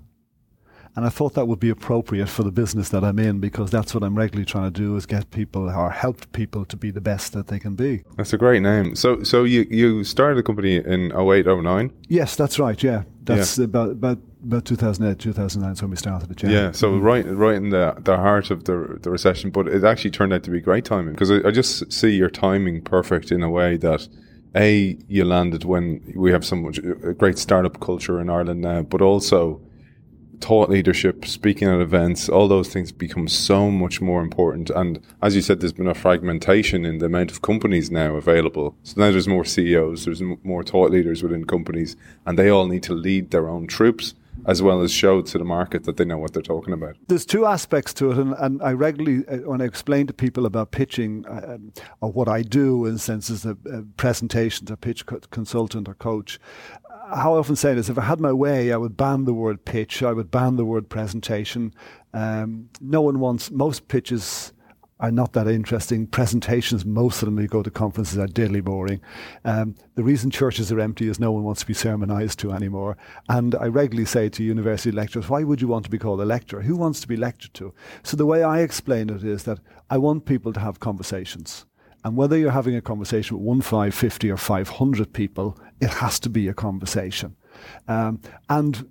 And I thought that would be appropriate for the business that I'm in, because that's what I'm regularly trying to do, is get people or help people to be the best that they can be. That's a great name. So so you, you started the company in oh eight, oh nine? Yes, that's right, yeah. That's yeah. about about about two thousand eight, two thousand nine is when we started it. Yeah, yeah so mm-hmm. right right in the the heart of the the recession, but it actually turned out to be great timing, because I, I just see your timing perfect in a way that, A, you landed when we have so much a great startup culture in Ireland now, but also thought leadership, speaking at events, all those things become so much more important. And as you said, there's been a fragmentation in the amount of companies now available. So now there's more C E Os, there's m- more thought leaders within companies, and they all need to lead their own troops, as well as show to the market that they know what they're talking about. There's two aspects to it, and, and I regularly, uh, when I explain to people about pitching, uh, or what I do in the sense as a, a presentation, a pitch co- consultant or coach, how I often say this: if I had my way, I would ban the word pitch, I would ban the word presentation. Um, no one wants, most pitches are not that interesting. Presentations, most of them, you go to conferences, are deadly boring. Um, the reason churches are empty is no one wants to be sermonized to anymore. And I regularly say to university lecturers, why would you want to be called a lecturer? Who wants to be lectured to? So the way I explain it is that I want people to have conversations. And whether you're having a conversation with one, five, fifty or five hundred people, it has to be a conversation. Um, and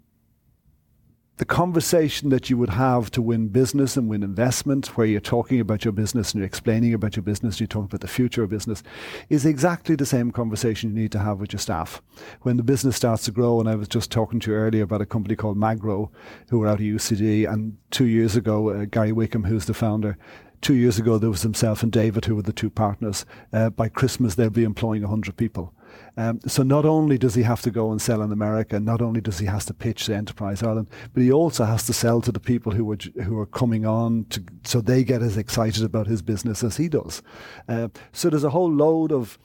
the conversation that you would have to win business and win investment, where you're talking about your business and you're explaining about your business, you're talking about the future of business, is exactly the same conversation you need to have with your staff. When the business starts to grow, and I was just talking to you earlier about a company called Magro, who were out of U C D, and two years ago, uh, Gary Wickham, who's the founder, Two years ago, there was himself and David, who were the two partners. Uh, by Christmas, they'll be employing one hundred people. Um, so not only does he have to go and sell in America, not only does he have to pitch to Enterprise Ireland, but he also has to sell to the people who are who are coming on, to, so they get as excited about his business as he does. Uh, so there's a whole load of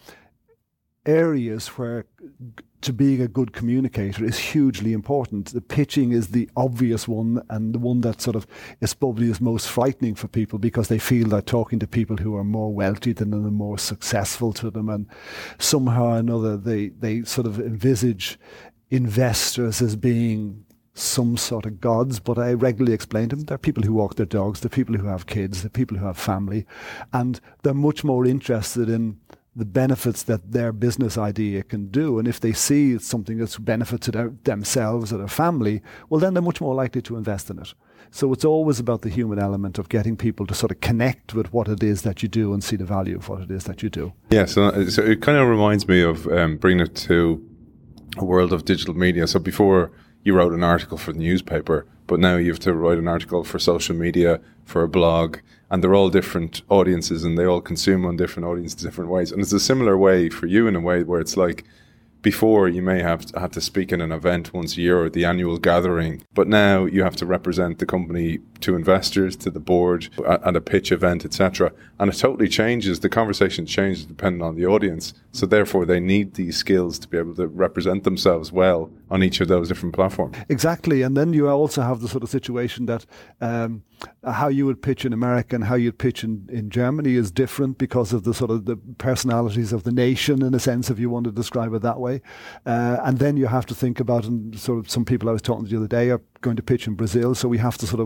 areas where to being a good communicator is hugely important. The pitching is the obvious one, and the one that sort of is probably is most frightening for people, because they feel they're talking to people who are more wealthy than them and more successful to them, and somehow or another they, they sort of envisage investors as being some sort of gods. But I regularly explain to them, they're people who walk their dogs, they're people who have kids, they're people who have family, and they're much more interested in the benefits that their business idea can do. And if they see it's something that's benefit to their, themselves or their family, well, then they're much more likely to invest in it. So it's always about the human element of getting people to sort of connect with what it is that you do and see the value of what it is that you do. Yeah, so, so it kind of reminds me of um, bringing it to a world of digital media. So before, you wrote an article for the newspaper, but now you have to write an article for social media, for a blog, and they're all different audiences, and they all consume on different audiences different ways. And it's a similar way for you, in a way where it's like, before you may have to, have to speak in an event once a year or the annual gathering, but now you have to represent the company to investors, to the board, at a pitch event, et cetera. And it totally changes. The conversation changes depending on the audience. So therefore, they need these skills to be able to represent themselves well on each of those different platforms. Exactly. And then you also have the sort of situation that um, how you would pitch in America and how you'd pitch in, in Germany is different, because of the sort of the personalities of the nation, in a sense, if you want to describe it that way. Uh, and then you have to think about, and sort of some people I was talking to the other day are going to pitch in Brazil, so we have to sort of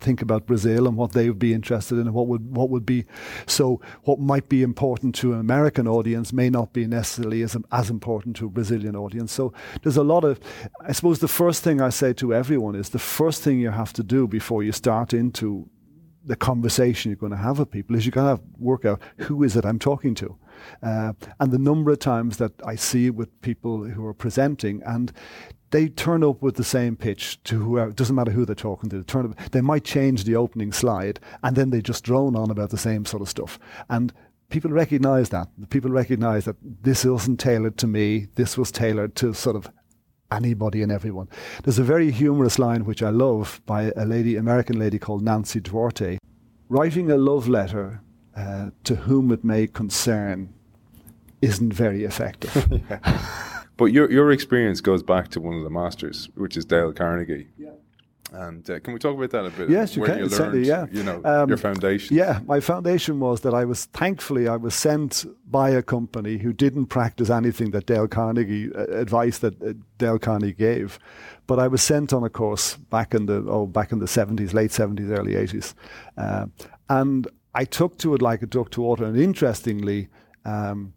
think about Brazil and what they would be interested in and what would what would be. So what might be important to an American audience may not be necessarily as, as important to a Brazilian audience. So there's a lot of, I suppose the first thing I say to everyone is the first thing you have to do before you start into the conversation you're going to have with people is you got to work out who is it I'm talking to. Uh, and the number of times that I see it with people who are presenting and they turn up with the same pitch to whoever, it doesn't matter who they're talking to, they, turn up, they might change the opening slide and then they just drone on about the same sort of stuff. And people recognize that. People recognize that this wasn't tailored to me, this was tailored to sort of anybody and everyone. There's a very humorous line which I love by a lady, American lady called Nancy Duarte. Writing a love letter uh, to whom it may concern isn't very effective. Yeah. But your your experience goes back to one of the masters, which is Dale Carnegie. Yeah. And uh, can we talk about that a bit? Yes, you Where can. You learned, certainly, yeah. You know, um, your foundation. Yeah, my foundation was that I was, thankfully, I was sent by a company who didn't practice anything that Dale Carnegie, uh, advice that uh, Dale Carnegie gave. But I was sent on a course back in the, oh, back in the seventies, late seventies, early eighties. Uh, and I took to it like a duck to water. And interestingly, um,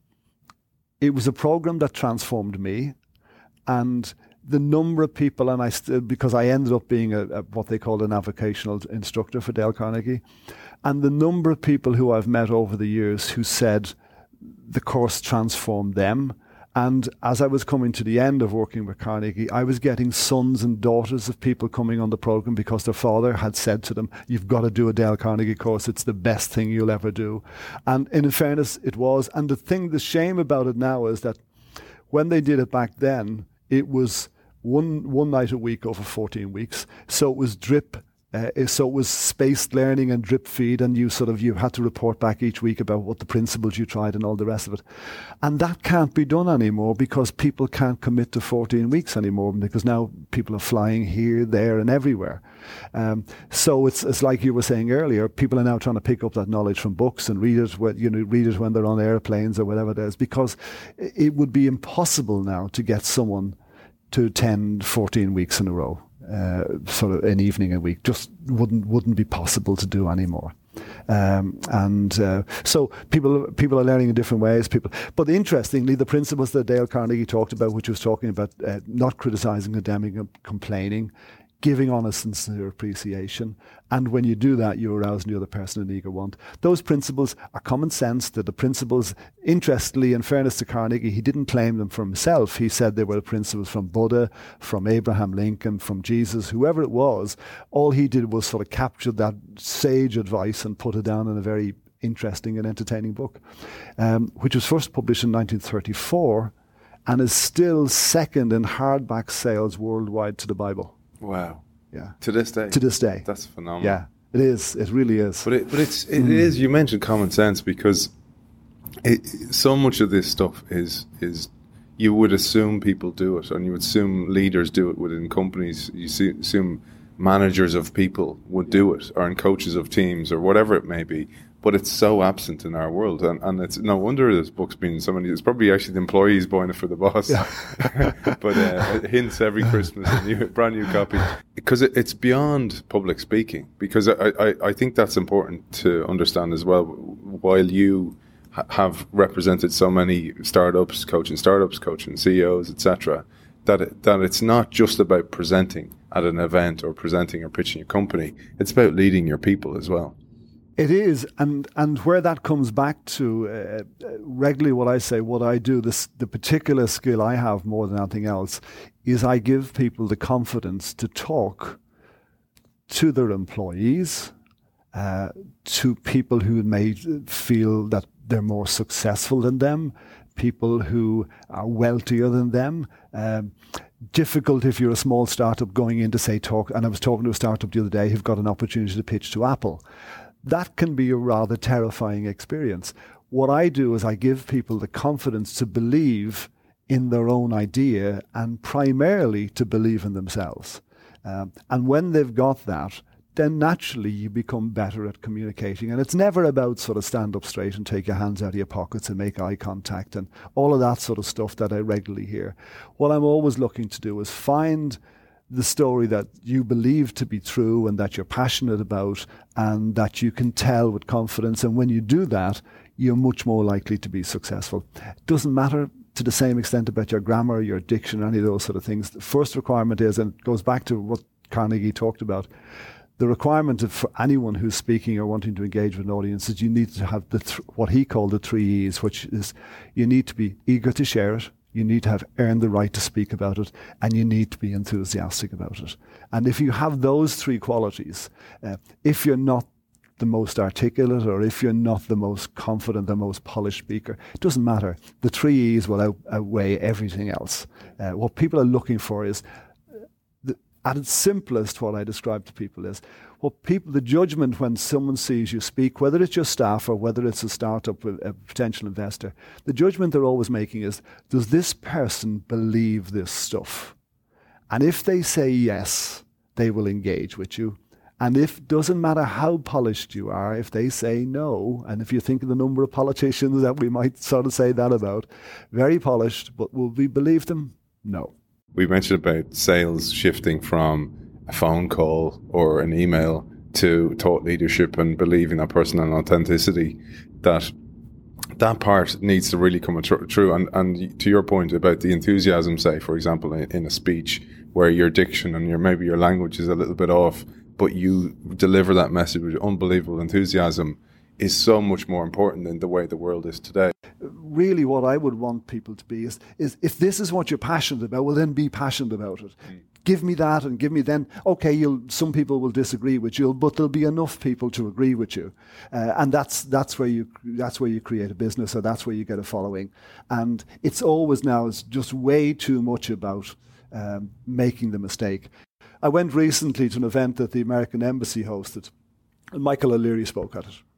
it was a program that transformed me, and the number of people, and I st- because I ended up being a, a what they call an avocational instructor for Dale Carnegie, and the number of people who I've met over the years who said the course transformed them. And as I was coming to the end of working with Carnegie, I was getting sons and daughters of people coming on the program because their father had said to them, you've got to do a Dale Carnegie course. It's the best thing you'll ever do. And in fairness, it was. And the thing, the shame about it now is that when they did it back then, it was one one night a week over fourteen weeks. So it was drip. Uh, so it was spaced learning and drip feed, and you sort of you had to report back each week about what the principles you tried and all the rest of it. And that can't be done anymore because people can't commit to fourteen weeks anymore because now people are flying here, there, and everywhere. Um, so it's it's like you were saying earlier. People are now trying to pick up that knowledge from books and read it when you know read it when they're on airplanes or whatever it is, because it would be impossible now to get someone to attend fourteen weeks in a row. Uh, sort of an evening a week just wouldn't wouldn't be possible to do anymore, um, and uh, so people people are learning in different ways. People, but interestingly, the principles that Dale Carnegie talked about, which was talking about uh, not criticizing, condemning, and complaining, giving honest and sincere appreciation, and when you do that, you arouse in the other person an eager want. Those principles are common sense. They're the principles. Interestingly, in fairness to Carnegie, he didn't claim them for himself. He said they were the principles from Buddha, from Abraham Lincoln, from Jesus, whoever it was. All he did was sort of capture that sage advice and put it down in a very interesting and entertaining book, um, which was first published in nineteen thirty-four and is still second in hardback sales worldwide to the Bible. Wow. Yeah. To this day. To this day. That's phenomenal. Yeah, it is. It really is. But it, but it's it mm. is. You mentioned common sense because it, so much of this stuff is is you would assume people do it, and you would assume leaders do it within companies. You see, assume managers of people would do it, or in coaches of teams, or whatever it may be. But it's so absent in our world, and, and it's no wonder this book's been so many. It's probably actually the employees buying it for the boss. Yeah. But uh, hints every Christmas, a new, brand new copy, because it, it's beyond public speaking. Because I, I, I think that's important to understand as well. While you ha- have represented so many startups, coaching startups, coaching C E Os, et cetera, that it, that it's not just about presenting at an event or presenting or pitching your company. It's about leading your people as well. It is, and and where that comes back to uh, regularly, what I say, what I do, this the particular skill I have more than anything else, is I give people the confidence to talk to their employees, uh, to people who may feel that they're more successful than them, people who are wealthier than them. Um, difficult if you're a small startup going in to say talk, and I was talking to a startup the other day who've got an opportunity to pitch to Apple. That can be a rather terrifying experience. What I do is I give people the confidence to believe in their own idea and primarily to believe in themselves. Um, and when they've got that, then naturally you become better at communicating. And it's never about sort of stand up straight and take your hands out of your pockets and make eye contact and all of that sort of stuff that I regularly hear. What I'm always looking to do is find the story that you believe to be true and that you're passionate about and that you can tell with confidence. And when you do that, you're much more likely to be successful. It doesn't matter to the same extent about your grammar, your diction, any of those sort of things. The first requirement is, and it goes back to what Carnegie talked about, the requirement of, for anyone who's speaking or wanting to engage with an audience is you need to have the th- what he called the three E's, which is you need to be eager to share it, you need to have earned the right to speak about it, and you need to be enthusiastic about it. And if you have those three qualities, uh, if you're not the most articulate or if you're not the most confident, the most polished speaker, it doesn't matter. The three E's will out- outweigh everything else. Uh, what people are looking for is, the, at its simplest, what I describe to people is, what people, the judgment when someone sees you speak, whether it's your staff or whether it's a startup with a potential investor, the judgment they're always making is, does this person believe this stuff? And if they say yes, they will engage with you. And if, doesn't matter how polished you are, if they say no, and if you think of the number of politicians that we might sort of say that about, very polished, but will we believe them? No. We mentioned about sales shifting from a phone call or an email to thought leadership and believing that person and authenticity. That that part needs to really come tr- true. And, and to your point about the enthusiasm, say, for example, in, in a speech where your diction and your maybe your language is a little bit off, but you deliver that message with unbelievable enthusiasm, is so much more important than the way the world is today. Really what I would want people to be is, is if this is what you're passionate about, well then be passionate about it. Mm. Give me that and give me then, okay, you'll, some people will disagree with you, but there'll be enough people to agree with you. Uh, and that's that's where you that's where you create a business, or that's where you get a following. And it's always now it's just way too much about um, making the mistake. I went recently to an event that the American Embassy hosted, and Michael O'Leary spoke at it.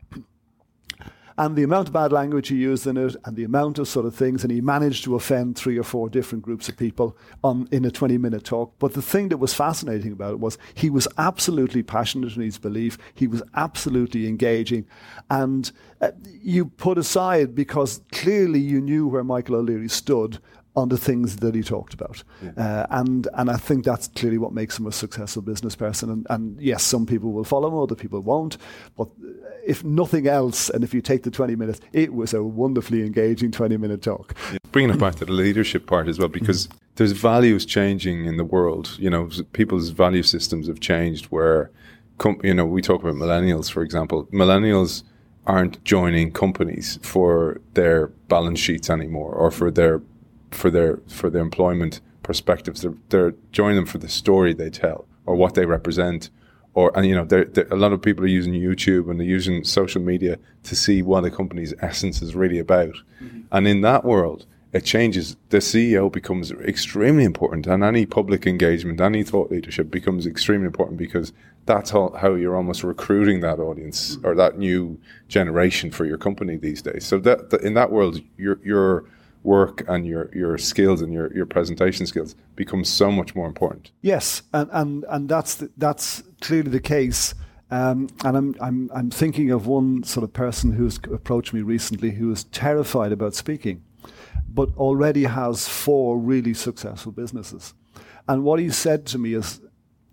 And the amount of bad language he used in it, and the amount of sort of things, and he managed to offend three or four different groups of people on in a twenty-minute talk. But the thing that was fascinating about it was he was absolutely passionate in his belief. He was absolutely engaging. And uh, you put aside, because clearly you knew where Michael O'Leary stood on the things that he talked about. Yeah. Uh, and and I think that's clearly what makes him a successful business person. And, and yes, some people will follow him, other people won't. But if nothing else, and if you take the twenty minutes, it was a wonderfully engaging twenty-minute talk. Yeah. Bringing it back to the leadership part as well, because mm-hmm. there's values changing in the world. You know, people's value systems have changed where, com- you know, we talk about millennials, for example. Millennials aren't joining companies for their balance sheets anymore or for their for their for their employment perspectives. They're, they're joining them for the story they tell or what they represent. Or and you know, they're, they're, a lot of people are using YouTube and they're using social media to see what a company's essence is really about. Mm-hmm. And in that world, it changes. The C E O becomes extremely important, and any public engagement, any thought leadership becomes extremely important, because that's how, how you're almost recruiting that audience mm-hmm. or that new generation for your company these days. So that, that in that world, you're you're work and your your skills and your, your presentation skills become so much more important. Yes, and and, and that's the, that's clearly the case. Um, and I'm I'm I'm thinking of one sort of person who's approached me recently who is terrified about speaking, but already has four really successful businesses. And what he said to me is,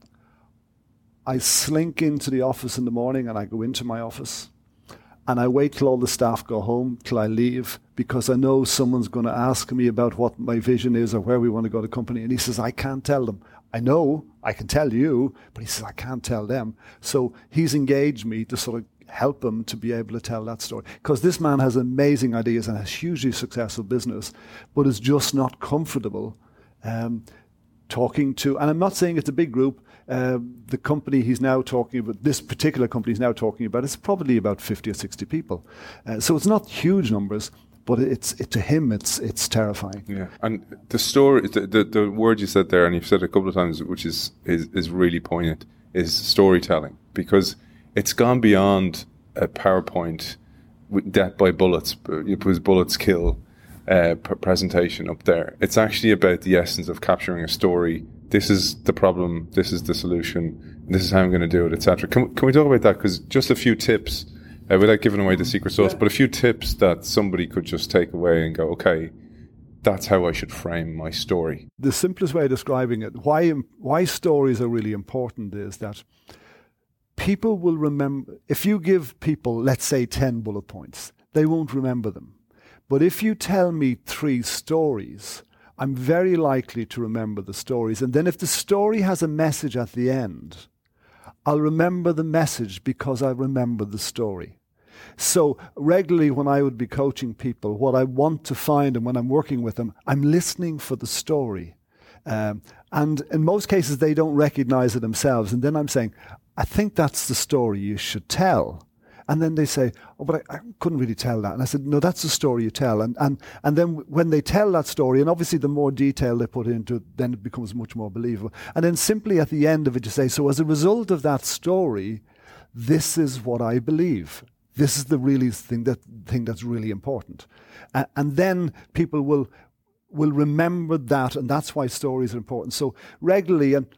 I slink into the office in the morning and I go into my office. And I wait till all the staff go home, till I leave, because I know someone's going to ask me about what my vision is or where we want to go to company. And he says, I can't tell them. I know I can tell you, but he says, I can't tell them. So he's engaged me to sort of help him to be able to tell that story. Because this man has amazing ideas and has hugely successful business, but is just not comfortable um, talking to, and I'm not saying it's a big group. Uh, the company he's now talking about, this particular company he's now talking about, is probably about fifty or sixty people. Uh, so it's not huge numbers, but it's it, to him it's it's terrifying. Yeah, and the story, the, the the word you said there, and you've said it a couple of times, which is is, is really poignant, is storytelling, because it's gone beyond a PowerPoint with death by bullets. You put bullets kill uh, presentation up there. It's actually about the essence of capturing a story. This is the problem, this is the solution, this is how I'm going to do it, et cetera. Can, can we talk about that? Because just a few tips, uh, without giving away the secret sauce, yeah. but a few tips that somebody could just take away and go, okay, that's how I should frame my story. The simplest way of describing it, why why stories are really important, is that people will remember. If you give people, let's say, ten bullet points, they won't remember them. But if you tell me three stories, I'm very likely to remember the stories. And then if the story has a message at the end, I'll remember the message because I remember the story. So regularly when I would be coaching people, what I want to find, and when I'm working with them, I'm listening for the story. Um, and in most cases, they don't recognize it themselves. And then I'm saying, I think that's the story you should tell. And then they say, oh, but I, I couldn't really tell that. And I said, no, that's the story you tell. And, and, and then when they tell that story, and obviously the more detail they put into it, then it becomes much more believable. And then simply at the end of it, you say, so as a result of that story, this is what I believe. This is the really thing that thing that's really important. Uh, and then people will will remember that, and that's why stories are important. So regularly, and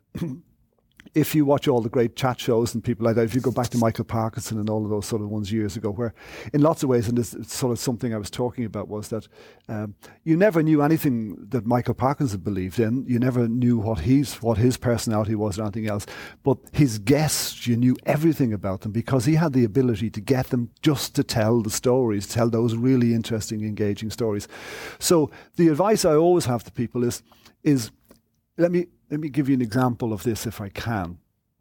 if you watch all the great chat shows and people like that, if you go back to Michael Parkinson and all of those sort of ones years ago, where in lots of ways, and this is sort of something I was talking about, was that um, you never knew anything that Michael Parkinson believed in. You never knew what his, what his personality was or anything else. But his guests, you knew everything about them because he had the ability to get them just to tell the stories, tell those really interesting, engaging stories. So the advice I always have to people is, is let me... Let me give you an example of this if I can.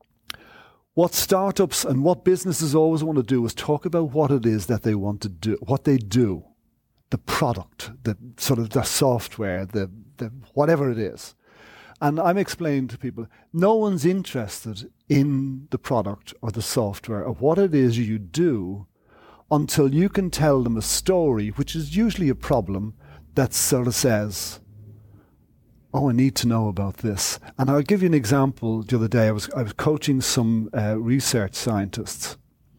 What startups and what businesses always want to do is talk about what it is that they want to do, what they do, the product, the sort of the software, the, the whatever it is. And I'm explaining to people, no one's interested in the product or the software or what it is you do until you can tell them a story, which is usually a problem, that sort of says, oh, I need to know about this. And I'll give you an example. The other day, I was I was coaching some uh, research scientists.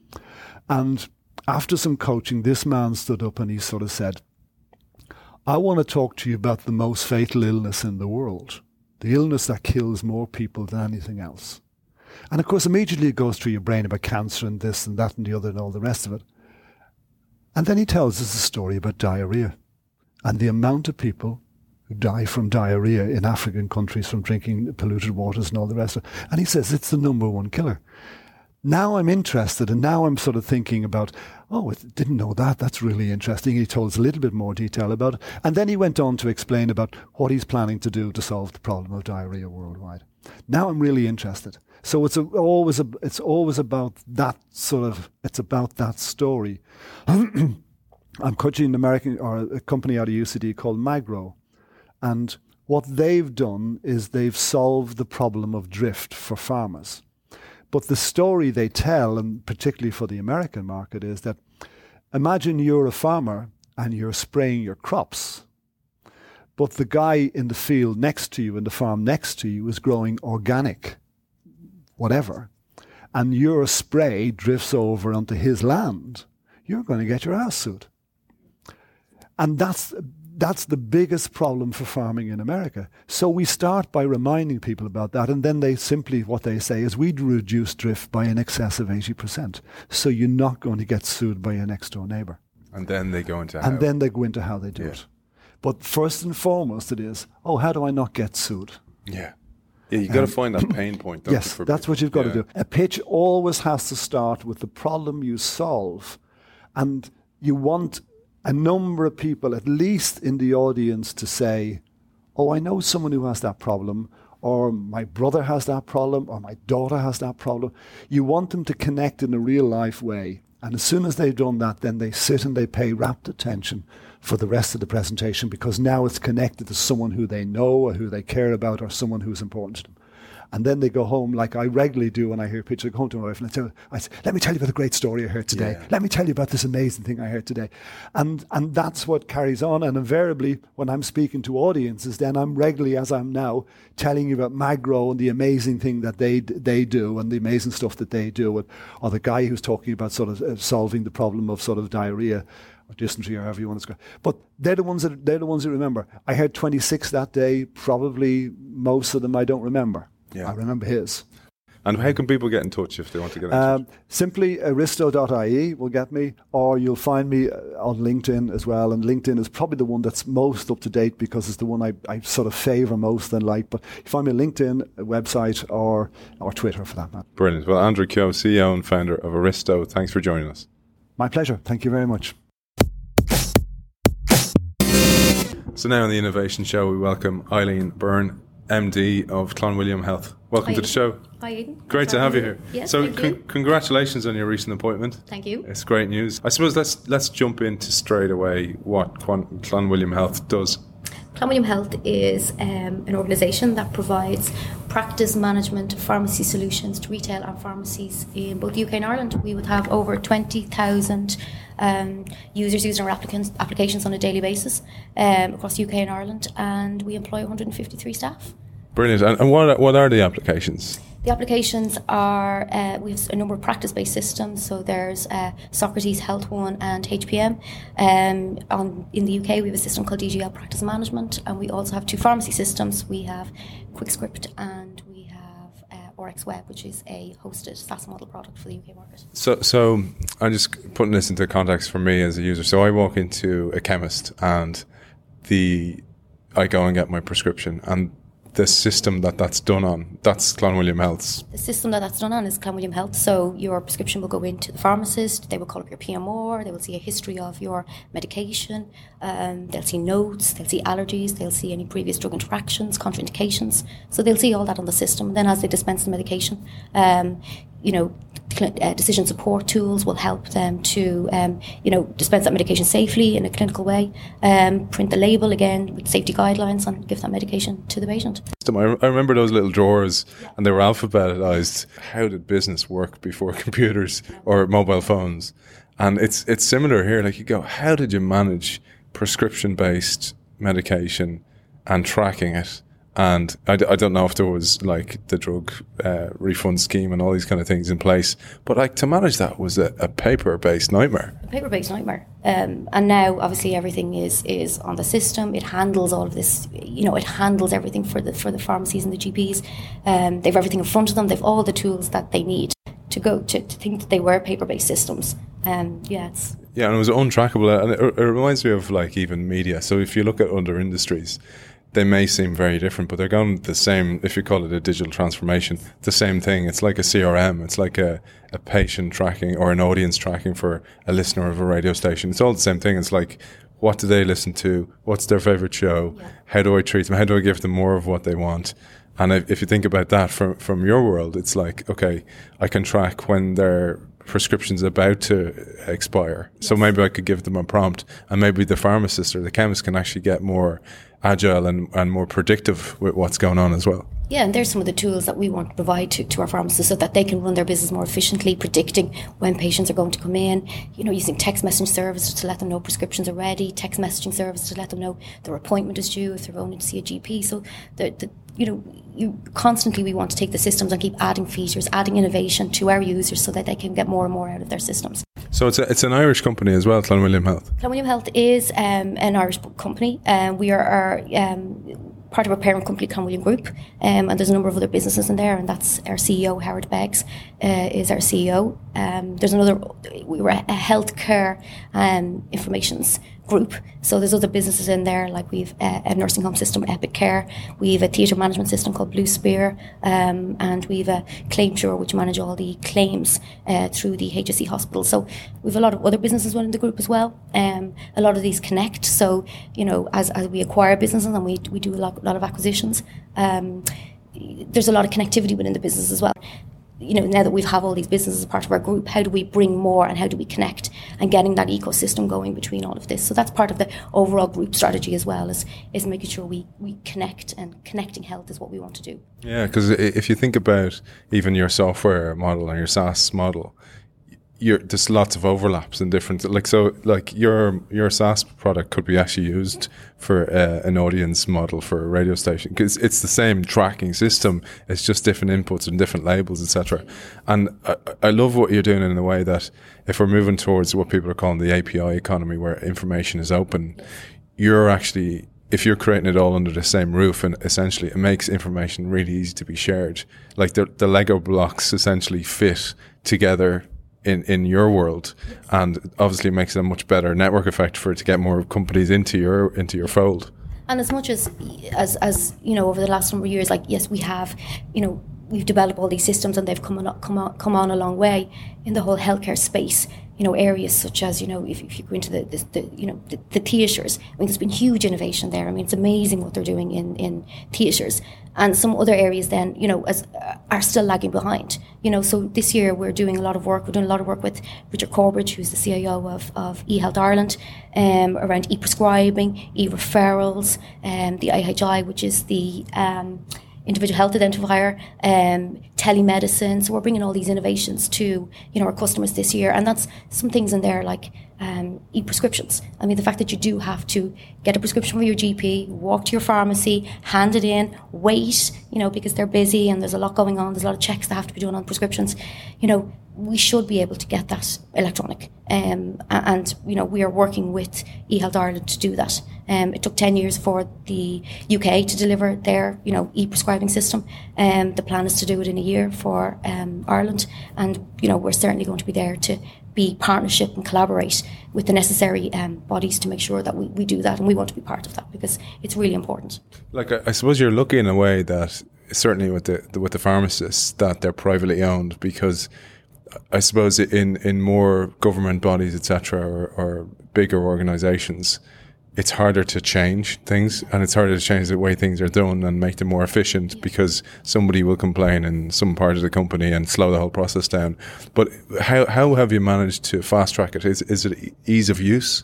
And after some coaching, this man stood up and he sort of said, I want to talk to you about the most fatal illness in the world, the illness that kills more people than anything else. And of course, immediately it goes through your brain about cancer and this and that and the other and all the rest of it. And then he tells us a story about diarrhea and the amount of people who die from diarrhea in African countries from drinking polluted waters and all the rest of it. And he says it's the number one killer. Now I'm interested, and now I'm sort of thinking about, oh, I didn't know that. That's really interesting. He told us a little bit more detail about it. And then he went on to explain about what he's planning to do to solve the problem of diarrhea worldwide. Now I'm really interested. So it's a, always a, it's always about that sort of, it's about that story. I'm coaching an American, or a company out of U C D called Magro. And what they've done is they've solved the problem of drift for farmers. But the story they tell, and particularly for the American market, is that imagine you're a farmer and you're spraying your crops, but the guy in the field next to you, in the farm next to you, is growing organic, whatever, and your spray drifts over onto his land. You're going to get your ass sued. And that's... That's the biggest problem for farming in America. So we start by reminding people about that, and then they simply, what they say is, we'd reduce drift by in excess of eighty percent. So you're not going to get sued by your next door neighbour. And then they go into and how. And then they go into how they do yeah. it. But first and foremost it is, oh, how do I not get sued? Yeah. Yeah, you've got um, to find that pain point. Don't yes, you, for that's people. what you've got yeah. to do. A pitch always has to start with the problem you solve, and you want a number of people, at least in the audience, to say, oh, I know someone who has that problem, or my brother has that problem, or my daughter has that problem. You want them to connect in a real life way. And as soon as they've done that, then they sit and they pay rapt attention for the rest of the presentation, because now it's connected to someone who they know or who they care about or someone who's important to them. And then they go home, like I regularly do when I hear pitches. I go home to my wife and I, tell, I say, let me tell you about a great story I heard today. Yeah. Let me tell you about this amazing thing I heard today. And and that's what carries on. And invariably, when I'm speaking to audiences, then I'm regularly, as I'm now, telling you about Magro and the amazing thing that they they do and the amazing stuff that they do. And, or the guy who's talking about sort of uh, solving the problem of sort of diarrhea or dysentery, or however you want to describe it. But they're the ones that they're the ones that remember. I heard twenty-six that day. Probably most of them I don't remember. Yeah. I remember his. And how can people get in touch if they want to get in Um, touch? simply aristo dot I E will get me, or you'll find me uh, on LinkedIn as well. And LinkedIn is probably the one that's most up to date because it's the one I, I sort of favour most and like. But you find me on LinkedIn, a website, or or Twitter for that matter. Brilliant. Well, Andrew Keogh, C E O and founder of Aristo, thanks for joining us. My pleasure. Thank you very much. So now on the Innovation Show, we welcome Eileen Byrne, M D of Clonwilliam Health. Welcome Hi, to the show. Hi, Aidan. Great Thanks to for have you having here. me. Yes, so thank con- you. congratulations on your recent appointment. Thank you. It's great news. I suppose let's let's jump into straight away what Clon- Clonwilliam Health does. Clonwilliam Health is um, an organisation that provides practice management pharmacy solutions to retail and pharmacies in both U K and Ireland. We would have over twenty thousand um, users using our applicants, applications on a daily basis um, across U K and Ireland, and we employ one hundred fifty-three staff. Brilliant. And, and what are, what are the applications? The applications are, uh, we have a number of practice-based systems, so there's uh, Socrates, Health One and H P M. Um, on, in the U K we have a system called D G L Practice Management, and we also have two pharmacy systems. We have QuickScript and we have uh, R X Web, which is a hosted SaaS model product for the U K market. So, so I'm just putting this into context for me as a user. So I walk into a chemist and the I go and get my prescription, and the system that that's done on, that's Clonwilliam Health's. The system that that's done on is Clonwilliam Health. So your prescription will go into the pharmacist, they will call up your P M R, they will see a history of your medication, um, they'll see notes, they'll see allergies, they'll see any previous drug interactions, contraindications. So they'll see all that on the system. And then as they dispense the medication, um, you know, cl- uh, decision support tools will help them to, um, you know, dispense that medication safely in a clinical way, um, print the label again with safety guidelines and give that medication to the patient. I, I remember those little drawers, and they were alphabetized. How did business work before computers or mobile phones? And it's it's similar here. Like you go, how did you manage prescription-based medication and tracking it? And I, d- I don't know if there was like the drug uh, refund scheme and all these kind of things in place, but like to manage that was a, a paper-based nightmare. A paper-based nightmare. Um, and now, obviously, everything is is on the system. It handles all of this. You know, it handles everything for the for the pharmacies and the G Ps. Um, they've everything in front of them. They've all the tools that they need to go to, to think that they were paper-based systems. Um, yeah, it's Yeah, and it was untrackable, and it, it reminds me of like even media. So if you look at other industries, they may seem very different, but they're going the same, if you call it a digital transformation, the same thing. It's like a C R M. It's like a, a patient tracking or an audience tracking for a listener of a radio station. It's all the same thing. It's like, what do they listen to? What's their favorite show? Yeah. How do I treat them? How do I give them more of what they want? And if, if you think about that from, from your world, it's like, okay, I can track when their prescription's about to expire. Yes. So maybe I could give them a prompt, and maybe the pharmacist or the chemist can actually get more agile and, and more predictive with what's going on as well. Yeah, and there's some of the tools that we want to provide to, to our pharmacists so that they can run their business more efficiently, predicting when patients are going to come in, you know, using text messaging services to let them know prescriptions are ready, text messaging services to let them know their appointment is due if they're going in to see a G P. So, the, the you know, you constantly we want to take the systems and keep adding features, adding innovation to our users so that they can get more and more out of their systems. So it's a, it's an Irish company as well, Clonwilliam Health. Clonwilliam Health is um, an Irish company. Um, we are our, um, part of our parent company, Clonwilliam Group, um, and there's a number of other businesses in there, and that's our C E O, Howard Beggs, uh, is our C E O. Um, there's another, we were a healthcare um, informations group, so there's other businesses in there, like we've a, a nursing home system, Epic Care, we've a theatre management system called Blue Spear, um, and we've a claim bureau which manage all the claims uh, through the H S E hospital. So we've a lot of other businesses within the group as well. Um, a lot of these connect, so you know, as, as we acquire businesses and we we do a lot, a lot of acquisitions, um, there's a lot of connectivity within the business as well. You know, now that we have all these businesses as part of our group, how do we bring more and how do we connect and getting that ecosystem going between all of this? So that's part of the overall group strategy as well, is, is making sure we, we connect, and connecting health is what we want to do. Yeah, because if you think about even your software model and your SaaS model, You're, there's lots of overlaps and different, like so like your your SaaS product could be actually used for uh, an audience model for a radio station, because it's the same tracking system, it's just different inputs and different labels, etc. And I, I love what you're doing in a way that if we're moving towards what people are calling the A P I economy, where information is open, you're actually if you're creating it all under the same roof, and essentially it makes information really easy to be shared. Like the the Lego blocks essentially fit together in, in your world, and obviously makes it a much better network effect for it to get more companies into your into your fold. And as much as as as you know, over the last number of years, like yes, we have, you know, we've developed all these systems and they've come on come on come on a long way in the whole healthcare space. You know, areas such as, you know, if, if you go into the, the, the you know the, the theatres, I mean, there's been huge innovation there. I mean, it's amazing what they're doing in, in theatres, and some other areas then, you know, as uh, are still lagging behind. You know, so this year we're doing a lot of work. We're doing a lot of work with Richard Corbridge, who's the C I O of, of eHealth Ireland, um, around e-prescribing, e-referrals, um, the I H I, which is the um, individual health identifier, um, telemedicine. So we're bringing all these innovations to, you know, our customers this year, and that's some things in there like um, e-prescriptions. I mean, the fact that you do have to get a prescription from your G P, walk to your pharmacy, hand it in, wait, you know, because they're busy and there's a lot going on. There's a lot of checks that have to be done on prescriptions. You know, we should be able to get that electronic, um, and you know, we are working with eHealth Ireland to do that. Um, it took ten years for the U K to deliver their, you know, e-prescribing system. Um, the plan is to do it in a year for um, Ireland, and you know, we're certainly going to be there to be partnership and collaborate with the necessary um, bodies to make sure that we, we do that, and we want to be part of that because it's really important. Like I, I suppose you're lucky in a way that certainly with the, the with the pharmacists that they're privately owned, because I suppose in, in more government bodies, et cetera, or, or bigger organisations, it's harder to change things, and it's harder to change the way things are done and make them more efficient, because somebody will complain in some part of the company and slow the whole process down. But how how have you managed to fast track it? Is is it ease of use?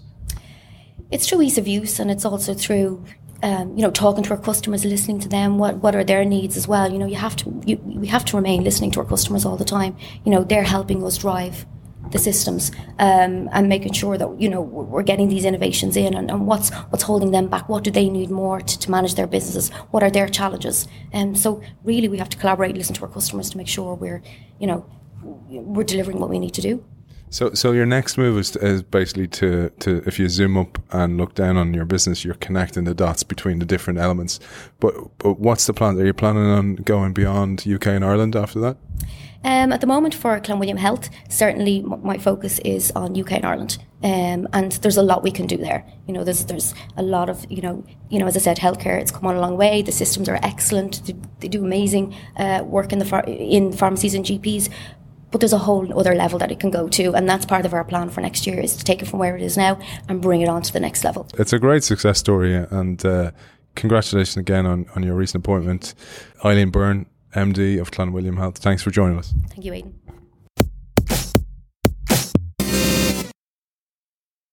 It's through ease of use, and it's also through Um, you know, talking to our customers, listening to them, what what are their needs as well. You know, you have to, you, we have to remain listening to our customers all the time. You know, they're helping us drive the systems, um, and making sure that, you know, we're getting these innovations in, and, and what's what's holding them back. What do they need more to, to manage their businesses? What are their challenges? And um, so really we have to collaborate, listen to our customers to make sure we're, you know, we're delivering what we need to do. So, so your next move is, is basically to, to, if you zoom up and look down on your business, you're connecting the dots between the different elements. But, but what's the plan? Are you planning on going beyond U K and Ireland after that? Um, at the moment for Clonwilliam Health, certainly m- my focus is on U K and Ireland, um, and there's a lot we can do there. You know, there's there's a lot of, you know, you know, as I said, healthcare, it's come on a long way. The systems are excellent. They, they do amazing uh, work in the phar- in pharmacies and G Ps. But there's a whole other level that it can go to, and that's part of our plan for next year, is to take it from where it is now and bring it on to the next level. It's a great success story, and uh, congratulations again on, on your recent appointment. Eileen Byrne, M D of Clonwilliam Health. Thanks for joining us. Thank you, Aidan.